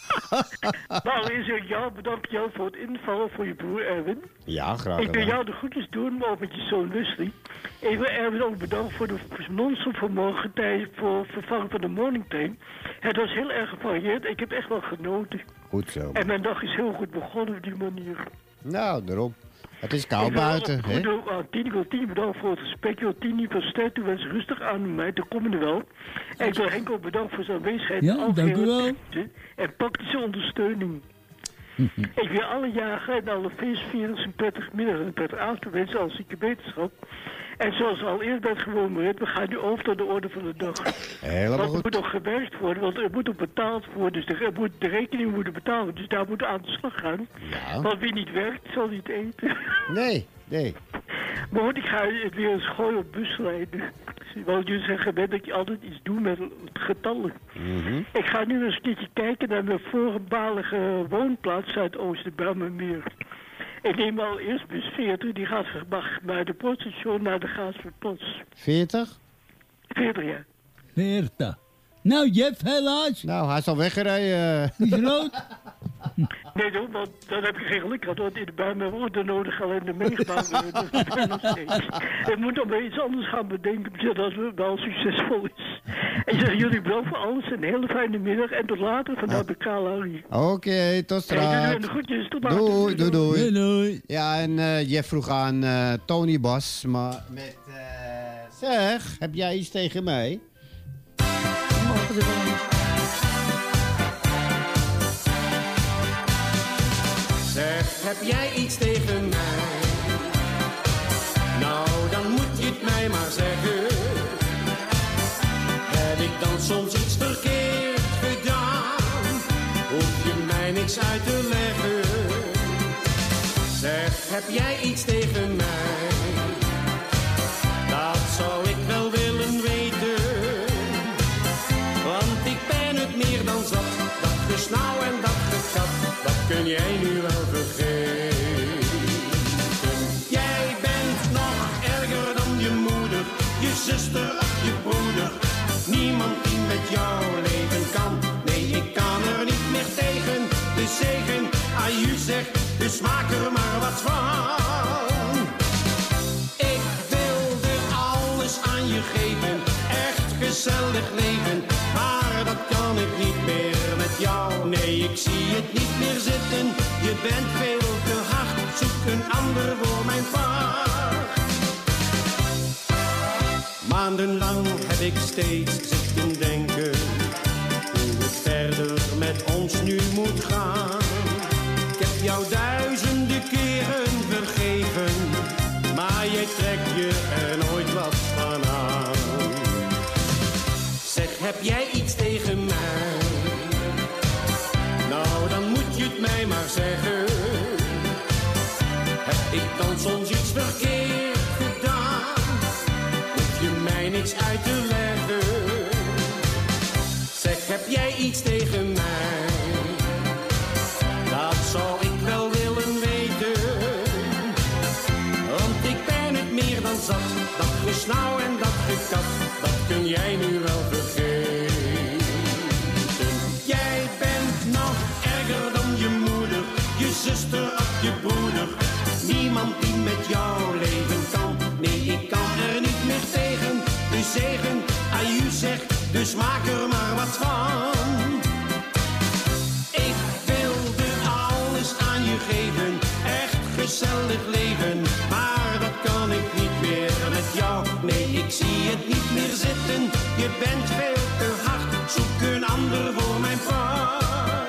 [SPEAKER 21] Maar is er jou bedankt jou voor het invallen voor je broer Erwin.
[SPEAKER 10] Ja, graag.
[SPEAKER 21] Ik wil jou de groetjes doen, maar ook met je zoon Wesley. Ik wil Erwin ook bedankt voor de non-stop vanmorgen tijd voor vervangen van de morning train. Het was heel erg gevarieerd. Ik heb echt wel genoten.
[SPEAKER 10] Goed zo.
[SPEAKER 21] En mijn dag is heel goed begonnen op die manier.
[SPEAKER 10] Nou, daarom. Het is koud buiten, hè?
[SPEAKER 21] Ik wil aan Tini, ik wil Tini bedankt voor het gesprek. Ik wil Tini van sterkte wensen rustig aan mij. Dat komen er wel. En ik wil Henk ook bedankt voor zijn aanwezigheid.
[SPEAKER 11] Ja, dank u wel.
[SPEAKER 21] En praktische ondersteuning. Ik wil alle jagen en alle feestvierders een prettig middag en een prettig avond wensen als zieke beterschap. En zoals al eerder bent gewoon we gaan nu over tot de orde van de dag.
[SPEAKER 10] Helemaal
[SPEAKER 21] want er
[SPEAKER 10] goed.
[SPEAKER 21] moet nog gewerkt worden, want er moet ook betaald worden. Dus de, moet, de rekening moet betalen, dus daar moeten we aan de slag gaan.
[SPEAKER 10] Ja.
[SPEAKER 21] Want wie niet werkt, zal niet eten.
[SPEAKER 10] Nee, nee.
[SPEAKER 21] Maar goed, ik ga het weer eens gooien op buslijnen. Want jullie zeggen gewend dat je altijd iets doet met getallen.
[SPEAKER 10] Mm-hmm.
[SPEAKER 21] Ik ga nu eens een keertje kijken naar mijn voormalige woonplaats Zuidoosten bij mijn meer. Ik neem al eerst bus veertig, die gaat bij de poststation naar de Gaasverplas.
[SPEAKER 10] veertig?
[SPEAKER 21] veertig, ja.
[SPEAKER 11] veertig. Nou, Jeff, helaas.
[SPEAKER 10] Nou, hij is al weggereden.
[SPEAKER 11] Is rood.
[SPEAKER 21] Nee, hoor, want dan heb je geen geluk gehad, want in de bij mijn woorden nodig ellende meegemaakt. Dat gebeurt nog steeds. Je moet dan weer iets anders gaan bedenken, zodat het wel succesvol is. En ik zeg jullie bedankt voor alles, een hele fijne middag en tot later vanuit de Kalari.
[SPEAKER 10] Oké, okay, tot straks.
[SPEAKER 21] Hey, doei, doei, groetjes, tot later.
[SPEAKER 10] Doei, doei, doei.
[SPEAKER 11] Doei, doei.
[SPEAKER 10] Ja, en uh, Jeff vroeg aan uh, Tony Bas, maar met... Uh, zeg, heb jij iets tegen mij?
[SPEAKER 2] Mogen er wel.
[SPEAKER 13] Zeg, heb jij iets tegen mij? Nou, dan moet je het mij maar zeggen. Heb ik dan soms iets verkeerd gedaan? Hoef je mij niks uit te leggen. Zeg, heb jij iets tegen mij? Dat zou ik wel willen weten. Want ik ben het meer dan zat. Dat gesnauw en dat gekat, dat kun jij nu wel vergeten. Jij bent nog erger dan je moeder, je zuster of je broeder. Niemand die met jou leven kan. Nee, ik kan er niet meer tegen. De zegen, aju zeg, dus maak er maar wat van. Ik wilde alles aan je geven, echt gezellig leven. Maar dat kan ik niet meer met jou. Nee, ik zie het niet meer zitten. Je bent veel te hard, zoek een ander voor mijn vaart. Maandenlang heb ik steeds zitten denken hoe het verder met ons nu moet gaan. Ik heb jou duizenden keren vergeven, maar jij trekt je er nooit wat van aan. Zeg, heb jij iets tegen mij? Nou, dan moet je het mij maar zeggen. Heb ik dan soms iets verkeerd gedaan? Hoef je mij niks uit te leggen. Zeg, heb jij iets tegen mij? Dat zou ik wel willen weten. Want ik ben het meer dan zat. Dat gesnauw en dat gekat, dat kun jij nu wel vergeten. Jij bent nog erger dan je moeder, je zuster of je broeder. Niemand die met jou leven kan. Nee, ik kan er niet meer tegen. De zegen, aju zeg, dus maak er maar wat van. Ik wilde alles aan je geven, echt gezellig leven. Maar dat kan ik niet meer met jou. Nee, ik zie het niet meer zitten. Je bent veel te hard, zoek een ander voor mijn part.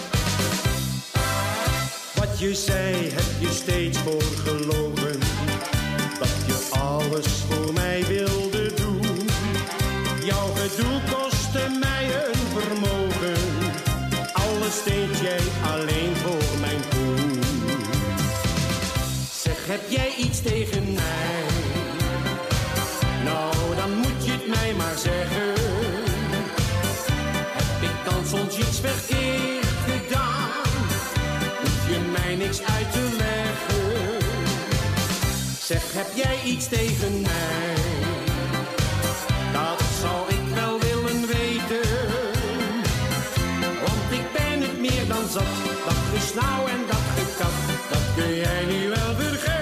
[SPEAKER 13] Wat je zei, heb je steeds voor gelogen. Dat je alles voor mij wilde doen. Jouw gedoe kostte mij een vermogen. Alles deed jij alleen voor mijn poen. Zeg, heb jij iets tegen mij? Nou, dan moet je het mij maar zeggen. Heb ik dan soms iets verkeerd gedaan? Hoef je mij niks uit te leggen. Zeg, heb jij iets tegen mij? Dat zou ik wel willen weten. Want ik ben het meer dan zat. Dat gesnauw en dat gekat, dat kun jij nu wel vergeten.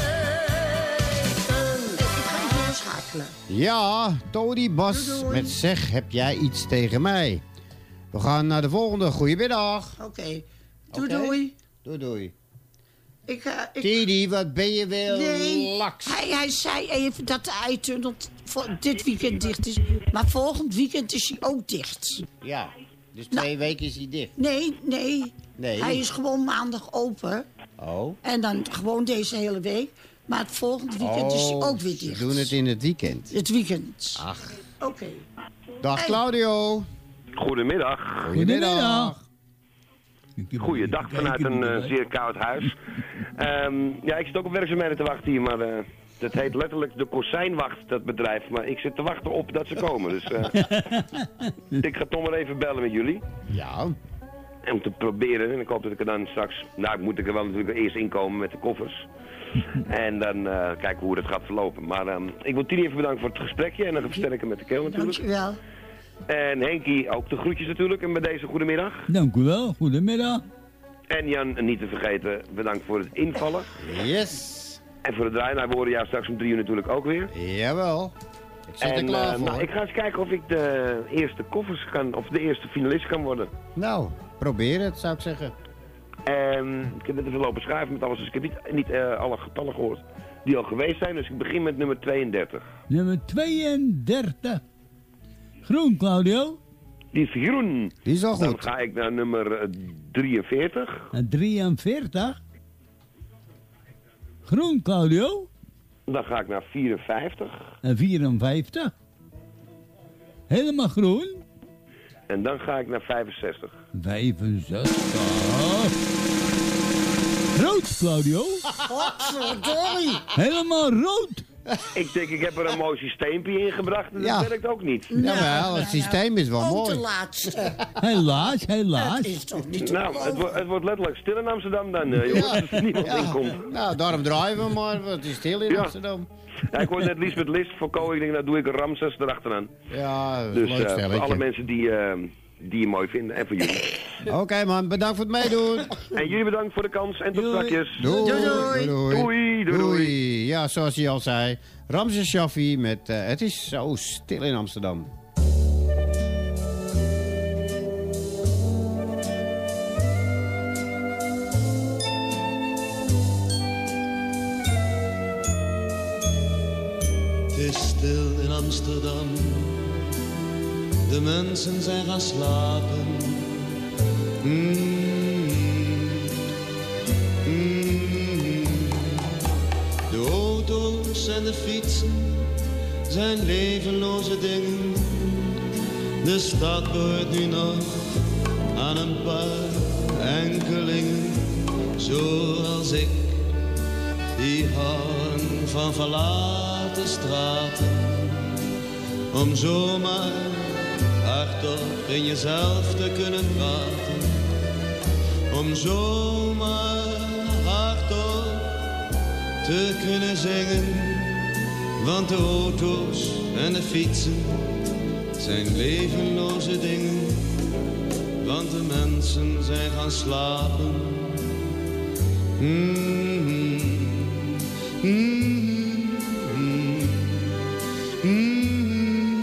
[SPEAKER 4] Ik ga even schakelen.
[SPEAKER 10] Ja, Tony Bas
[SPEAKER 4] Doei, doei.
[SPEAKER 10] met zeg, heb jij iets tegen mij? We gaan naar de volgende. Goedemiddag.
[SPEAKER 4] Oké. Okay. Doei,
[SPEAKER 10] Okay.
[SPEAKER 4] doei.
[SPEAKER 10] Doei, doei.
[SPEAKER 4] Ik, uh, ik...
[SPEAKER 10] Tidi, wat ben je wel
[SPEAKER 4] nee,
[SPEAKER 10] laks.
[SPEAKER 4] Hij, hij zei even dat de eitunnel voor dit weekend dicht is. Maar volgend weekend is hij ook dicht.
[SPEAKER 10] Ja, dus twee nou, weken is hij dicht.
[SPEAKER 4] Nee, nee,
[SPEAKER 10] nee.
[SPEAKER 4] Hij is gewoon maandag open.
[SPEAKER 10] Oh.
[SPEAKER 4] En dan gewoon deze hele week. Maar het volgende weekend
[SPEAKER 10] oh,
[SPEAKER 4] is hij ook weer dicht.
[SPEAKER 10] We doen het in het weekend.
[SPEAKER 4] Het weekend.
[SPEAKER 10] Ach.
[SPEAKER 4] Oké. Okay.
[SPEAKER 10] Dag hey. Claudio.
[SPEAKER 14] Goedemiddag.
[SPEAKER 10] Goedemiddag.
[SPEAKER 14] Goeiedag vanuit een uh, zeer koud huis. Um, ja, ik zit ook op werkzaamheden te wachten hier, maar uh, dat heet letterlijk de kozijnwacht, dat bedrijf. Maar ik zit te wachten op dat ze komen, dus uh, ik ga toch maar even bellen met jullie.
[SPEAKER 10] Ja.
[SPEAKER 14] En om te proberen, en ik hoop dat ik er dan straks, nou moet ik er wel natuurlijk eerst inkomen met de koffers. En dan uh, kijken hoe het gaat verlopen. Maar um, ik wil Tini even bedanken voor het gesprekje en dan versterken met de keel natuurlijk.
[SPEAKER 4] Dankjewel.
[SPEAKER 14] En Henkie, ook de groetjes natuurlijk. En bij deze goedemiddag.
[SPEAKER 11] Dank u wel, goedemiddag.
[SPEAKER 1] En Jan, niet te vergeten, bedankt voor het invallen.
[SPEAKER 10] Yes.
[SPEAKER 1] En voor het draaien. Nou, we horen jou straks om drie uur natuurlijk ook weer.
[SPEAKER 10] Jawel. Ik zit er
[SPEAKER 1] en,
[SPEAKER 10] klaar
[SPEAKER 1] uh,
[SPEAKER 10] voor.
[SPEAKER 1] Nou, ik ga eens kijken of ik de eerste koffers kan, of de eerste finalist kan worden.
[SPEAKER 10] Nou, probeer het, zou ik zeggen.
[SPEAKER 1] En ik heb net even lopen schrijven met alles, dus ik heb niet, niet uh, alle getallen gehoord die al geweest zijn. Dus ik begin met nummer tweeëndertig.
[SPEAKER 11] Nummer tweeëndertig. Groen, Claudio.
[SPEAKER 1] Die is groen.
[SPEAKER 10] Die is al goed.
[SPEAKER 1] Dan ga ik naar nummer uh, drieënveertig.
[SPEAKER 11] En drieënveertig. Groen, Claudio.
[SPEAKER 1] Dan ga ik naar vierenvijftig.
[SPEAKER 11] En vierenvijftig. Helemaal groen.
[SPEAKER 1] En dan ga ik naar vijfenzestig.
[SPEAKER 11] vijfenzestig. Rood, Claudio.
[SPEAKER 4] Godverdorie.
[SPEAKER 11] Helemaal rood.
[SPEAKER 1] Ik denk, ik heb er een mooi systeempje in gebracht en
[SPEAKER 10] Ja.
[SPEAKER 1] dat werkt ook niet.
[SPEAKER 10] Jawel, het systeem is wel
[SPEAKER 4] Ook
[SPEAKER 10] mooi.
[SPEAKER 4] de laatste.
[SPEAKER 11] Helaas, helaas.
[SPEAKER 4] Dat is toch niet te
[SPEAKER 1] Nou, het,
[SPEAKER 4] geloven.
[SPEAKER 1] wo- het wordt letterlijk stil in Amsterdam dan, uh, jongens,
[SPEAKER 10] Ja.
[SPEAKER 1] als er niemand
[SPEAKER 10] Ja.
[SPEAKER 1] in komt.
[SPEAKER 10] Nou, daarom draaien we maar, want het is stil in
[SPEAKER 1] Ja.
[SPEAKER 10] Amsterdam.
[SPEAKER 1] Ja, ik hoorde net Liesbeth List voorkomen, ik denk, nou doe ik een Ramses erachteraan.
[SPEAKER 10] Ja, dat is
[SPEAKER 1] Dus
[SPEAKER 10] een leuk
[SPEAKER 1] uh, voor alle
[SPEAKER 10] stelletje.
[SPEAKER 1] mensen die, uh, die je mooi vinden en voor jullie.
[SPEAKER 10] Oké man, bedankt voor het meedoen.
[SPEAKER 1] En jullie bedankt voor de kans en tot straks.
[SPEAKER 10] Doei.
[SPEAKER 4] Doei, doei.
[SPEAKER 10] Doei.
[SPEAKER 1] Doei, doei, doei.
[SPEAKER 10] Ja, zoals hij al zei. Ramses Shaffi met uh, Het is zo stil in Amsterdam.
[SPEAKER 18] Het is stil in Amsterdam. De mensen zijn gaan slapen. Mm. Mm. De auto's en de fietsen zijn levenloze dingen. De stad behoort nu nog aan een paar enkelingen. Zoals ik, die houden van verlaten straten. Om zomaar hardop in jezelf te kunnen praten. Om zomaar hardop te kunnen zingen. Want de auto's en de fietsen zijn levenloze dingen. Want de mensen zijn gaan slapen. Mm-hmm. Mm-hmm. Mm-hmm.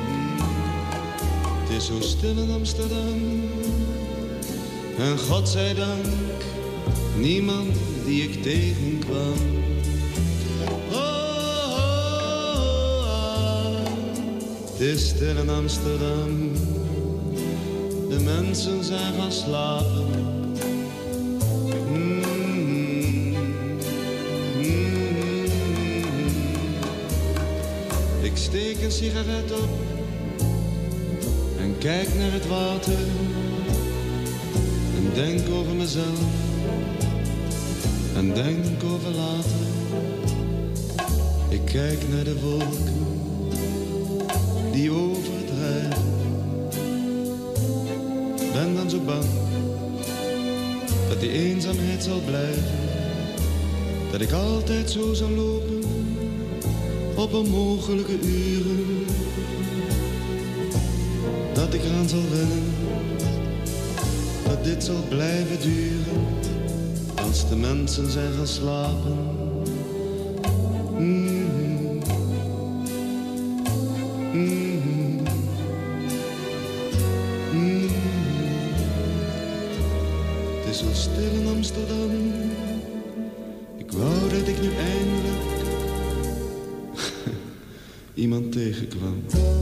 [SPEAKER 18] Het is zo stil in Amsterdam. En God zij dank, niemand die ik tegenkwam. Oh, oh, oh. Het is stil in Amsterdam. De mensen zijn gaan slapen. Mm-hmm. Mm-hmm. Ik steek een sigaret op en kijk naar het water en denk over mezelf en denk over later. Ik kijk naar de wolken die overdrijven. Ben dan zo bang dat die eenzaamheid zal blijven. Dat ik altijd zo zal lopen op onmogelijke uren. Dat ik eraan zal wennen, dat dit zal blijven duren. Als de mensen zijn gaan slapen. Mm-hmm. Mm-hmm. Mm-hmm. Het is zo stil in Amsterdam. Ik wou dat ik nu eindelijk iemand tegenkwam.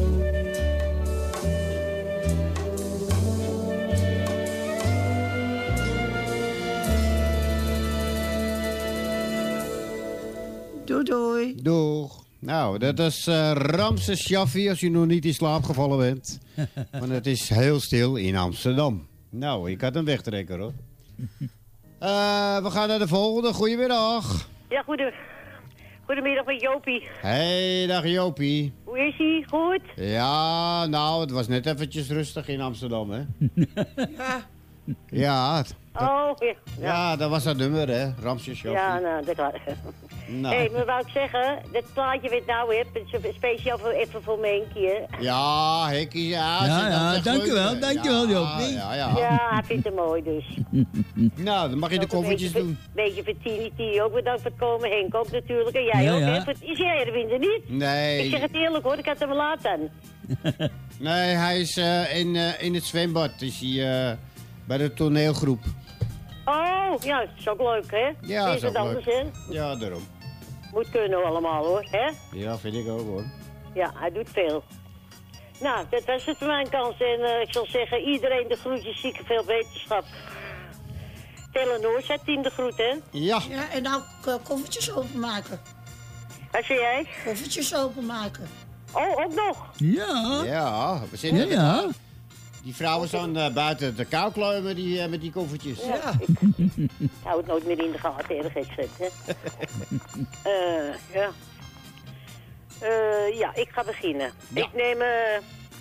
[SPEAKER 4] Doei, doei.
[SPEAKER 10] Doeg. Nou, dat is uh, Ramses Shaffi als u nog niet in slaap gevallen bent. Want het is heel stil in Amsterdam. Nou, ik had een wegtrekker hoor. Uh, we gaan naar de volgende. Goedemiddag.
[SPEAKER 22] Ja, goede, goedemiddag met Jopie.
[SPEAKER 10] Hey, dag Jopie.
[SPEAKER 22] Hoe is ie? Goed?
[SPEAKER 10] Ja, nou, het was net eventjes rustig in Amsterdam, hè?
[SPEAKER 22] Ja.
[SPEAKER 10] Ja,
[SPEAKER 22] Oh, ja.
[SPEAKER 10] Ja, dat was dat nummer, hè? Ramses Shaffi.
[SPEAKER 22] Ja, nou, dat was...
[SPEAKER 10] Nou.
[SPEAKER 22] Hé, hey, maar wou ik zeggen, dat plaatje wat nou hebt, het is speciaal voor, even voor Menkie, hè?
[SPEAKER 10] Ja, Hekkie, ja.
[SPEAKER 11] Ja, ja, dankjewel, dankjewel, Jopie.
[SPEAKER 10] Ja, ja.
[SPEAKER 22] Ja, hij vindt het mooi, dus.
[SPEAKER 10] Nou, dan mag je de koffertjes doen.
[SPEAKER 22] Een beetje voor Tini, Tini ook bedankt voor het komen. Henk ook natuurlijk, en jij
[SPEAKER 10] Ja,
[SPEAKER 22] ook,
[SPEAKER 10] ja.
[SPEAKER 22] hè? Voor- Is jij Erwin er niet?
[SPEAKER 10] Nee.
[SPEAKER 22] Ik zeg het eerlijk, hoor, ik had hem laten.
[SPEAKER 10] Nee, hij is eh, in, eh, in het zwembad. Is hij eh, bij de toneelgroep.
[SPEAKER 22] Oh, ja, dat is ook leuk, hè?
[SPEAKER 10] Ja,
[SPEAKER 22] is
[SPEAKER 10] is
[SPEAKER 22] het
[SPEAKER 10] ook
[SPEAKER 22] anders,
[SPEAKER 10] leuk.
[SPEAKER 22] hè?
[SPEAKER 10] Ja, daarom.
[SPEAKER 22] Moet kunnen allemaal, hoor, hè?
[SPEAKER 10] Ja, vind ik ook, hoor.
[SPEAKER 22] Ja, hij doet veel. Nou, dat was het voor mijn kans. En eh, ik zal zeggen, iedereen de groetjes, zieke veel wetenschap. Teleanor zet team de groet, hè?
[SPEAKER 10] Ja.
[SPEAKER 4] Ja, en nou uh, koffertjes openmaken.
[SPEAKER 22] Wat zei jij?
[SPEAKER 4] Koffertjes openmaken.
[SPEAKER 22] Oh, ook nog?
[SPEAKER 11] Ja.
[SPEAKER 10] Ja, we zitten...
[SPEAKER 11] Ja, ja.
[SPEAKER 10] Die vrouwen staan uh, buiten de kou kluimen met die, uh, met die koffertjes.
[SPEAKER 22] Ja. Ik hou het nooit meer in de gaten, erg gezet, hè? Eh, ja. Eh, ja, ik ga beginnen.
[SPEAKER 10] Ja.
[SPEAKER 22] Ik neem... eh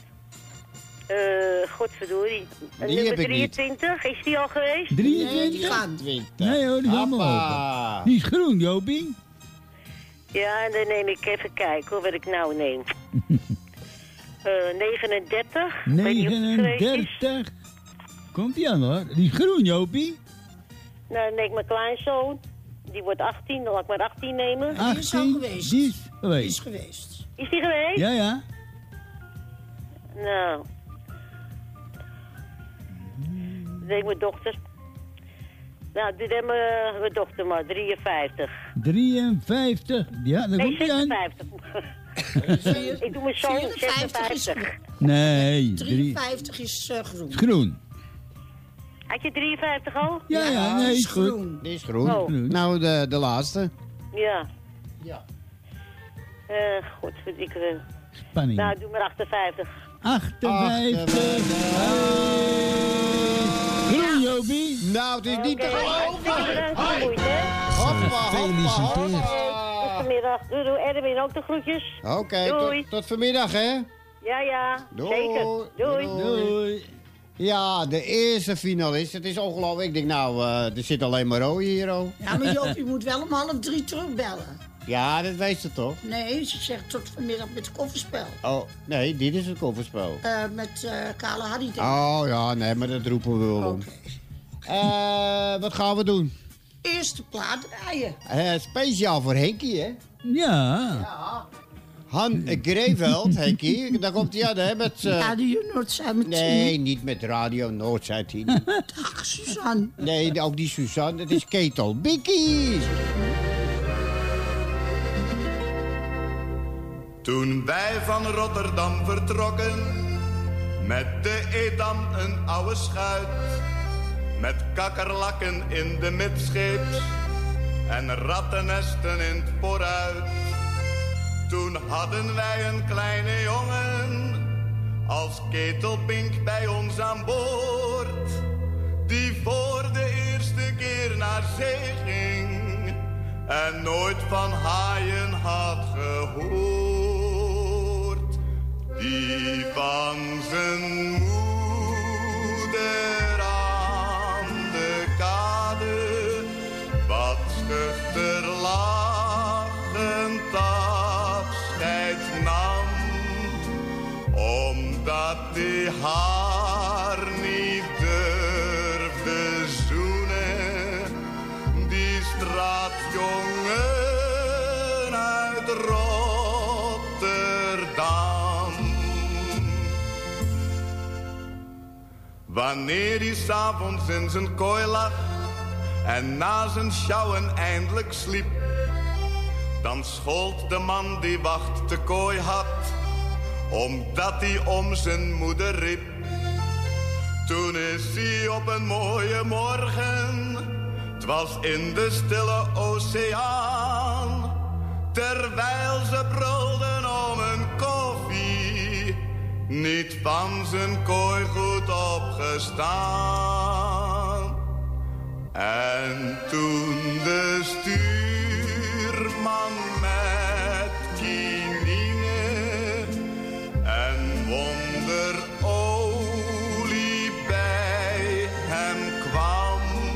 [SPEAKER 22] uh, godverdorie.
[SPEAKER 10] Die
[SPEAKER 22] nummer
[SPEAKER 10] heb ik niet.
[SPEAKER 22] drieëntwintig, is die al geweest?
[SPEAKER 11] drieëntwintig? Nee hoor, die gaan we
[SPEAKER 10] Hoppa.
[SPEAKER 11] open. Die is groen, Jopie.
[SPEAKER 22] Ja, en dan neem ik even kijken hoor, wat ik nou neem. Uh, negenendertig. Ik weet niet of het geweest is.
[SPEAKER 11] negenendertig. Komt ie aan hoor. Die is groen, Jopie.
[SPEAKER 22] Nou, dan neem ik mijn kleinzoon. Die wordt achttien, dan laat ik maar achttien nemen.
[SPEAKER 11] achttien. Die is al geweest. Die is geweest.
[SPEAKER 4] Die is geweest.
[SPEAKER 22] Is die geweest?
[SPEAKER 11] Ja, ja.
[SPEAKER 22] Nou. Dan neem ik mijn dochter. Nou, doe dan mijn, mijn dochter maar, drieënvijftig.
[SPEAKER 11] drieënvijftig. Ja, dan
[SPEAKER 22] Nee,
[SPEAKER 11] komt ie aan.
[SPEAKER 22] zesenvijftig. Ik doe mijn zoon,
[SPEAKER 4] vierenvijftig is
[SPEAKER 22] zesenvijftig.
[SPEAKER 11] Nee, drie.
[SPEAKER 4] drieënvijftig is uh, groen.
[SPEAKER 11] Groen.
[SPEAKER 22] Had je drieënvijftig al?
[SPEAKER 11] Ja, ja, nee, is goed.
[SPEAKER 10] Die is groen.
[SPEAKER 22] Oh.
[SPEAKER 10] Nou, de, de laatste.
[SPEAKER 22] Ja.
[SPEAKER 10] Ja.
[SPEAKER 22] Eh, goed, ik... Uh,
[SPEAKER 11] Spanning.
[SPEAKER 22] nou, doe maar achtenvijftig.
[SPEAKER 11] achtenvijftig. Groen, Jopie.
[SPEAKER 10] Nou, het is niet te geloven.
[SPEAKER 22] Bedankt voor de moeite, hè?
[SPEAKER 10] Hoppa, hoppa, hoppa.
[SPEAKER 22] Tot vanmiddag. Doei, doei. Erwin, ook de groetjes.
[SPEAKER 10] Oké,
[SPEAKER 22] Doei.
[SPEAKER 10] tot, tot vanmiddag, hè?
[SPEAKER 22] Ja, ja.
[SPEAKER 10] Doei.
[SPEAKER 22] Zeker. Doei.
[SPEAKER 10] Doei. Ja, de eerste finalist. Het is ongelooflijk. Ik denk, nou, uh, er zit alleen maar rode hier, oh.
[SPEAKER 4] Ja, maar Joop, je moet wel om half drie terugbellen.
[SPEAKER 10] Ja, dat weet ze toch?
[SPEAKER 4] Nee, ze zegt tot vanmiddag met het kofferspel.
[SPEAKER 10] Oh, nee, dit is het kofferspel.
[SPEAKER 4] Uh, met uh, Kale Harry.
[SPEAKER 10] Oh, ja, nee, maar dat roepen we wel om. Uh, wat gaan we doen?
[SPEAKER 4] Eerste plaat draaien.
[SPEAKER 10] Uh, speciaal voor Henkie, hè?
[SPEAKER 11] Ja.
[SPEAKER 10] Ja. Han Greeveld, Henkie, daar komt hij aan, hè? Met, uh...
[SPEAKER 4] Radio Noordzij met
[SPEAKER 10] Nee,
[SPEAKER 4] Tini.
[SPEAKER 10] niet met Radio Noordzij Tini.
[SPEAKER 4] Dag, Suzanne.
[SPEAKER 10] Nee, ook die Suzanne, dat is Ketel Bikkie.
[SPEAKER 5] Toen wij van Rotterdam vertrokken, met de Edam een oude schuit, met kakkerlakken in de midscheeps en rattennesten in het vooruit. Toen hadden wij een kleine jongen als ketelpink bij ons aan boord, die voor de eerste keer naar zee ging en nooit van haaien had gehoord. Die van zijn moeder aan de kade wat schuchter lachend afscheid nam, omdat hij haar niet durfde zoenen, die straatjongen uit Rotterdam. Wanneer hij 's avonds in zijn kooi lag en na zijn sjouwen eindelijk sliep, dan schold de man die wacht de kooi had, omdat hij om zijn moeder riep. Toen is hij op een mooie morgen, 't was in de stille oceaan, terwijl ze brulden om een koffie, niet van zijn kooi goed opgestaan. En toen de stuurman met kinine en wonderolie bij hem kwam,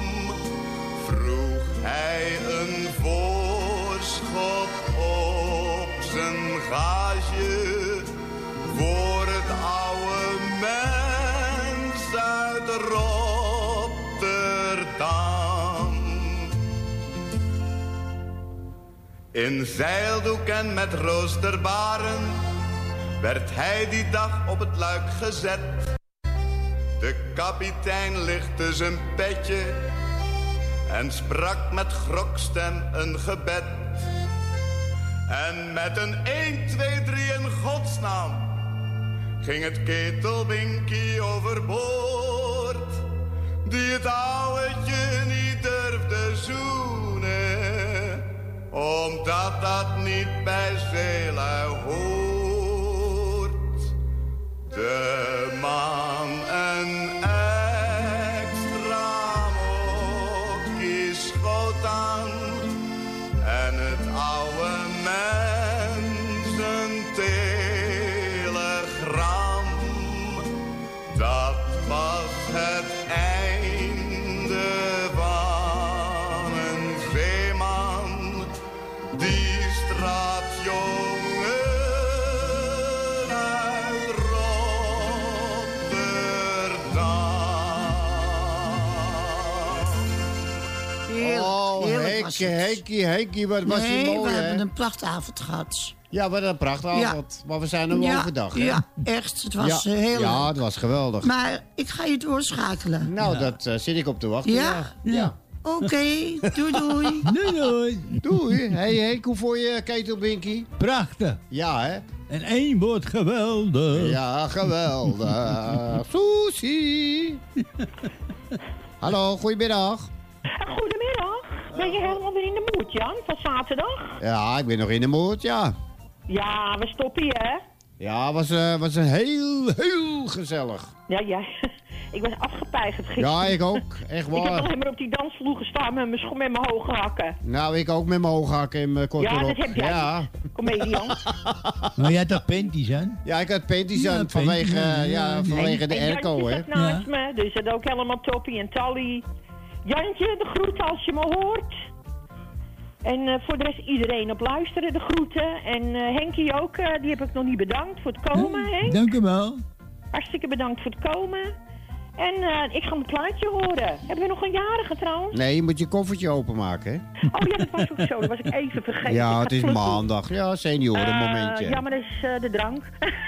[SPEAKER 5] vroeg hij een voorschot op zijn gage voor het oude mens uit Rotterdam. In zeildoek en met roosterbaren werd hij die dag op het luik gezet. De kapitein lichtte zijn petje en sprak met grokstem een gebed. En met een één, twee, drie in godsnaam ging het ketelwinkie overboord, die het ouwetje niet durfde zoenen, omdat dat niet bij zeelui hoort. De man een extra mokkie schoot aan en het oude mens een telegram. Dat was het einde van een zeeman, die straatjongen uit Rotterdam.
[SPEAKER 10] Oh, Henkie, Henkie, Henkie, wat was
[SPEAKER 4] nee,
[SPEAKER 10] die mooi,
[SPEAKER 4] we
[SPEAKER 10] hè?
[SPEAKER 4] hebben een prachtavond gehad.
[SPEAKER 10] Ja, wat een prachtavond.
[SPEAKER 4] Ja.
[SPEAKER 10] Maar we zijn er
[SPEAKER 4] Ja,
[SPEAKER 10] overdag, hè?
[SPEAKER 4] ja, echt. Het was
[SPEAKER 10] ja,
[SPEAKER 4] eh, heel
[SPEAKER 10] Ja,
[SPEAKER 4] leuk.
[SPEAKER 10] het was geweldig.
[SPEAKER 4] Maar ik ga je doorschakelen.
[SPEAKER 10] Nou,
[SPEAKER 4] Ja.
[SPEAKER 10] dat uh, zit ik op te wachten.
[SPEAKER 4] Ja?
[SPEAKER 10] Ja. ja.
[SPEAKER 4] Oké, doei doei.
[SPEAKER 11] Doei doei.
[SPEAKER 10] Doei. Hey Henk, hoe vond je ketelbinkie?
[SPEAKER 11] Prachtig.
[SPEAKER 10] Ja, hè?
[SPEAKER 11] En één woord geweldig.
[SPEAKER 10] Ja, geweldig. Susie. Hallo, goedemiddag.
[SPEAKER 6] Goedemiddag. Ben je helemaal weer in de moed, Jan, van zaterdag?
[SPEAKER 10] Ja, ik ben nog in de moed, ja.
[SPEAKER 6] Ja, we stoppen hier, hè?
[SPEAKER 10] Ja, het was, uh, was een heel, heel gezellig.
[SPEAKER 6] Ja, ja. Ik was afgepeigerd gisteren.
[SPEAKER 10] Ja, ik ook. Echt
[SPEAKER 6] Ik heb
[SPEAKER 10] waar.
[SPEAKER 6] alleen maar op die dansvloer gestaan met mijn, scho- met mijn hoge hakken.
[SPEAKER 10] Nou, ik ook met mijn ooghakken en mijn korte
[SPEAKER 6] Ja,
[SPEAKER 10] rok.
[SPEAKER 6] dat heb jij
[SPEAKER 10] Ja.
[SPEAKER 6] niet, comedian.
[SPEAKER 11] Maar jij had toch panties aan?
[SPEAKER 10] Ja, ik had panties
[SPEAKER 11] Ja,
[SPEAKER 10] aan vanwege,
[SPEAKER 11] panties, ja,
[SPEAKER 10] uh, ja,
[SPEAKER 11] ja.
[SPEAKER 10] vanwege
[SPEAKER 6] En-
[SPEAKER 10] de
[SPEAKER 6] en
[SPEAKER 10] airco,
[SPEAKER 6] Jantje
[SPEAKER 10] hè.
[SPEAKER 6] zat naast me, dus dat ook helemaal toppie en tally. Jantje, de groeten als je me hoort. En uh, voor de rest iedereen op luisteren, de groeten. En uh, Henkie ook, uh, die heb ik nog niet bedankt voor het komen, Henk.
[SPEAKER 11] Dank u wel.
[SPEAKER 6] Hartstikke bedankt voor het komen. En uh, ik ga mijn plaatje horen. Hebben we nog een jarige trouwens?
[SPEAKER 10] Nee, je moet je koffertje openmaken, hè.
[SPEAKER 6] Oh ja, dat was ook zo. Dat was ik even vergeten.
[SPEAKER 10] Ja,
[SPEAKER 6] Ik
[SPEAKER 10] het
[SPEAKER 6] ga
[SPEAKER 10] is
[SPEAKER 6] vlug doen.
[SPEAKER 10] maandag. Ja, seniorenmomentje.
[SPEAKER 6] Uh, ja, maar dat is uh, de drank.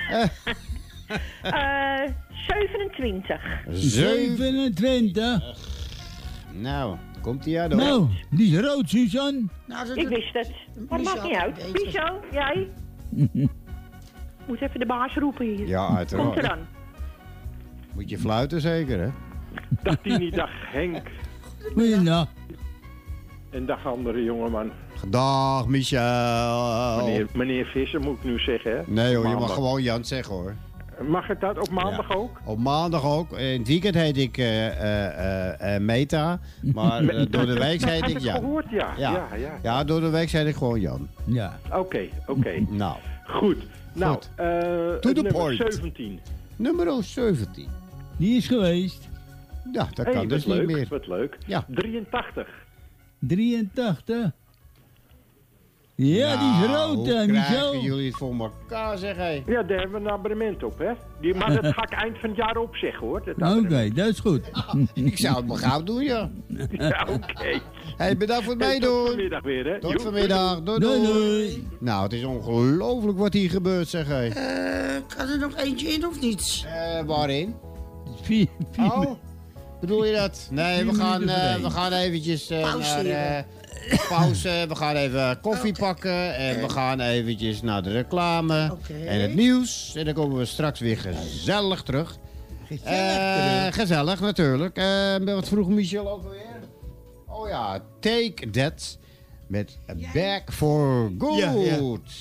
[SPEAKER 6] uh, zevenentwintig.
[SPEAKER 11] zevenentwintig.
[SPEAKER 10] Nou, komt hij uit, hoor.
[SPEAKER 11] Nou, die is rood, Suzanne.
[SPEAKER 4] Nou,
[SPEAKER 6] Ik wist het. Maar het maakt niet uit. Michel, jij? Moet even de baas roepen hier.
[SPEAKER 10] Ja, uiteraard.
[SPEAKER 6] Komt er dan.
[SPEAKER 10] Moet je fluiten zeker, hè?
[SPEAKER 7] Dag Tini, dag Henk.
[SPEAKER 11] Goeiedag.
[SPEAKER 7] En dag andere jongeman.
[SPEAKER 10] Dag, Michel.
[SPEAKER 7] Meneer, meneer Visser moet ik nu zeggen, hè?
[SPEAKER 10] Nee hoor, je
[SPEAKER 7] Maandag.
[SPEAKER 10] mag gewoon Jan zeggen, hoor.
[SPEAKER 7] Mag het dat op maandag
[SPEAKER 10] Ja.
[SPEAKER 7] ook?
[SPEAKER 10] Op maandag ook. In het weekend heet ik eh, eh, eh, eh, Meta. Maar eh, door de week heet
[SPEAKER 7] Heb
[SPEAKER 10] ik
[SPEAKER 7] ik
[SPEAKER 10] Jan.
[SPEAKER 7] gehoord, ja. Ja, ja.
[SPEAKER 10] Ja, door de week heet ik gewoon Jan.
[SPEAKER 11] Ja.
[SPEAKER 7] Oké, oké.
[SPEAKER 10] Nou.
[SPEAKER 7] Goed. Nou,
[SPEAKER 10] Goed.
[SPEAKER 7] eh
[SPEAKER 10] To
[SPEAKER 7] het
[SPEAKER 10] the
[SPEAKER 7] nummer
[SPEAKER 10] point.
[SPEAKER 7] zeventien.
[SPEAKER 10] Nummer zeventien.
[SPEAKER 11] Die is geweest.
[SPEAKER 10] Ja, dat
[SPEAKER 7] Hey,
[SPEAKER 10] kan dus
[SPEAKER 7] wat
[SPEAKER 10] niet
[SPEAKER 7] leuk,
[SPEAKER 10] meer.
[SPEAKER 7] Wat leuk.
[SPEAKER 10] Ja.
[SPEAKER 7] drieëntachtig.
[SPEAKER 11] drieëntachtig. Ja, die is
[SPEAKER 10] Nou,
[SPEAKER 11] rood,
[SPEAKER 10] hoe
[SPEAKER 11] hè,
[SPEAKER 10] krijgen
[SPEAKER 11] Michel.
[SPEAKER 10] jullie het voor elkaar, zeg hé?
[SPEAKER 7] Ja, daar hebben we een abonnement op, hè? Die, maar dat ga ik eind van het jaar opzeggen, hoor. dat
[SPEAKER 11] Oké,
[SPEAKER 7] abonnement.
[SPEAKER 11] dat is goed.
[SPEAKER 10] Ik zou het maar gauw doen, ja.
[SPEAKER 7] Ja, oké.
[SPEAKER 10] Hey, bedankt voor het
[SPEAKER 7] Hey, tot
[SPEAKER 10] meedoen.
[SPEAKER 7] vanmiddag weer, hè?
[SPEAKER 10] Tot
[SPEAKER 7] Joep,
[SPEAKER 10] vanmiddag. Doei, doei.
[SPEAKER 11] Doei, doei.
[SPEAKER 10] Nou, het is ongelooflijk wat hier gebeurt, zeg hé.
[SPEAKER 4] Eh, kan er nog eentje in of niet?
[SPEAKER 10] Eh, waarin?
[SPEAKER 11] Vier, vier.
[SPEAKER 10] Oh, bedoel je dat? Nee, we
[SPEAKER 11] Vier
[SPEAKER 10] gaan,
[SPEAKER 11] minuten voor
[SPEAKER 10] eh,
[SPEAKER 11] één.
[SPEAKER 10] we gaan eventjes eh, naar
[SPEAKER 4] Pauzeren.
[SPEAKER 10] eh, pauze. We gaan even koffie pakken. En we gaan eventjes naar de reclame.
[SPEAKER 4] Oké.
[SPEAKER 10] En het nieuws. En dan komen we straks weer gezellig terug.
[SPEAKER 11] Gezellig
[SPEAKER 10] Eh,
[SPEAKER 11] terug.
[SPEAKER 10] gezellig, natuurlijk. Eh, wat vroeg Michel ook alweer? Oh ja, Take That. Met Back for Good.
[SPEAKER 11] Ja, ja.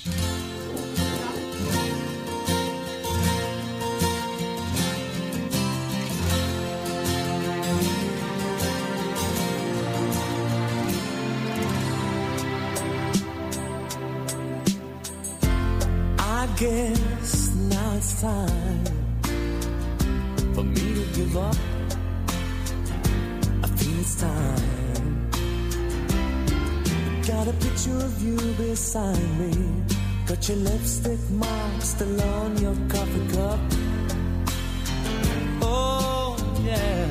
[SPEAKER 13] I guess now it's time for me to give up. I feel it's time Got a picture of you beside me. Got your lipstick mark still on your coffee cup. Oh, yeah.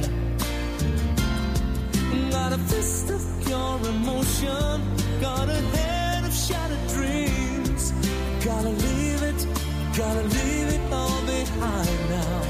[SPEAKER 13] Got a fist of pure emotion. Got a head of shattered dreams. Gotta leave it, gotta leave it all behind now.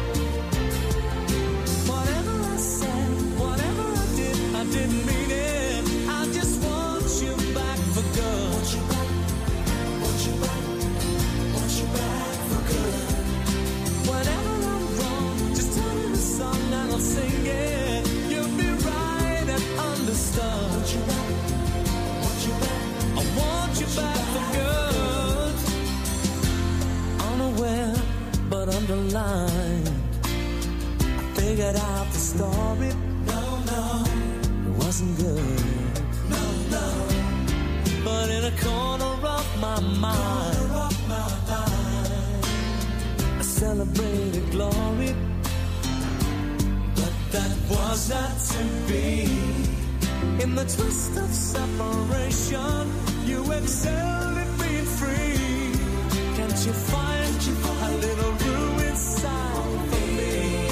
[SPEAKER 13] Whatever I said, whatever I did, I didn't mean it. I just want you back for good. Want you back, want you back, want you back for good. Whenever I'm wrong, just tell me the song and I'll sing it. You'll be right and understood. Want you back, want you back, I want you back for good. Unaware, but underlined, I figured out the story. No, no, it wasn't good. No, no, but in a corner of my mind, corner of my mind, I celebrated glory. But that was not to be. In the twist of separation, you excelled at being free. Can't you find a little room inside for me?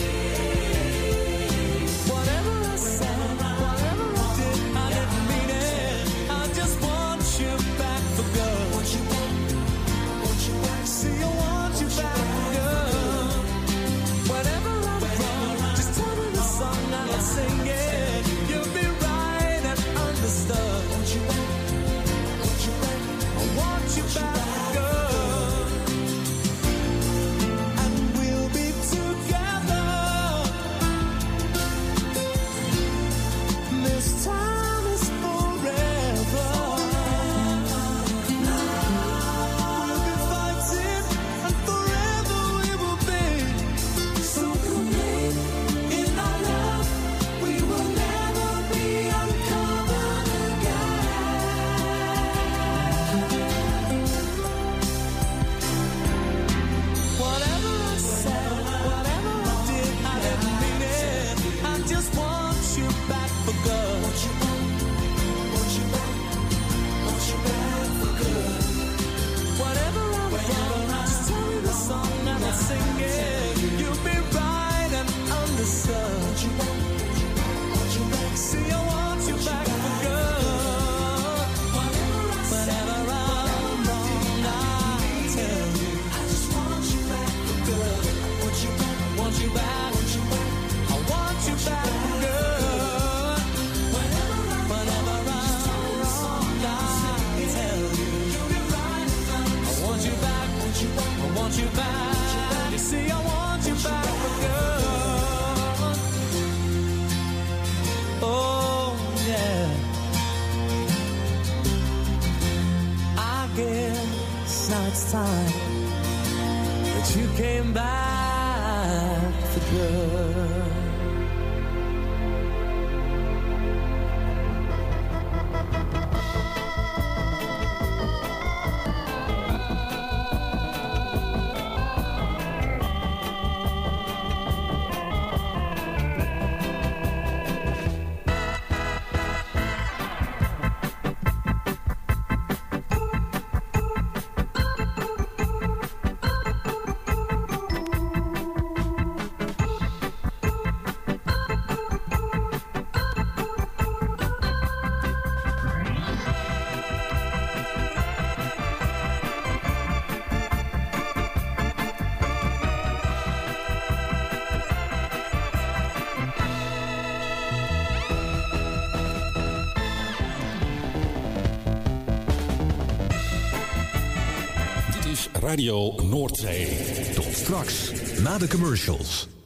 [SPEAKER 13] Whatever I said, whatever I did, I didn't mean it. I just want you back for good. Want you back, want you back. See, I want you back for good. Whenever I'm wrong, just tell me the song and I'll sing it. You'll be right and understood. Want you back, want you back. I want you back for good. And we'll be together. This time is forever. We'll be fighting and forever we will be. So complete in our love, we will never be uncovered again. Whatever I said, whatever I did, I didn't mean it. I just want you back for good. Want you back, want you back, want you back for good. Whatever I'm wrong, just tell me the song and I'll sing it. You'll be right and understood. Want you back, want you back. See, I want you back for good. Whatever I'm wrong, I'll tell you. I just want you back for good. Want you back, want you back, want you back. I want you back for good. Whenever I'm wrong, I'll tell you. I want you back, want you back, I want you back. You see, I want you back for good. Oh, yeah. I guess now it's time that you came back for good.
[SPEAKER 8] Radio Noordzee.
[SPEAKER 9] Tot straks, na de commercials.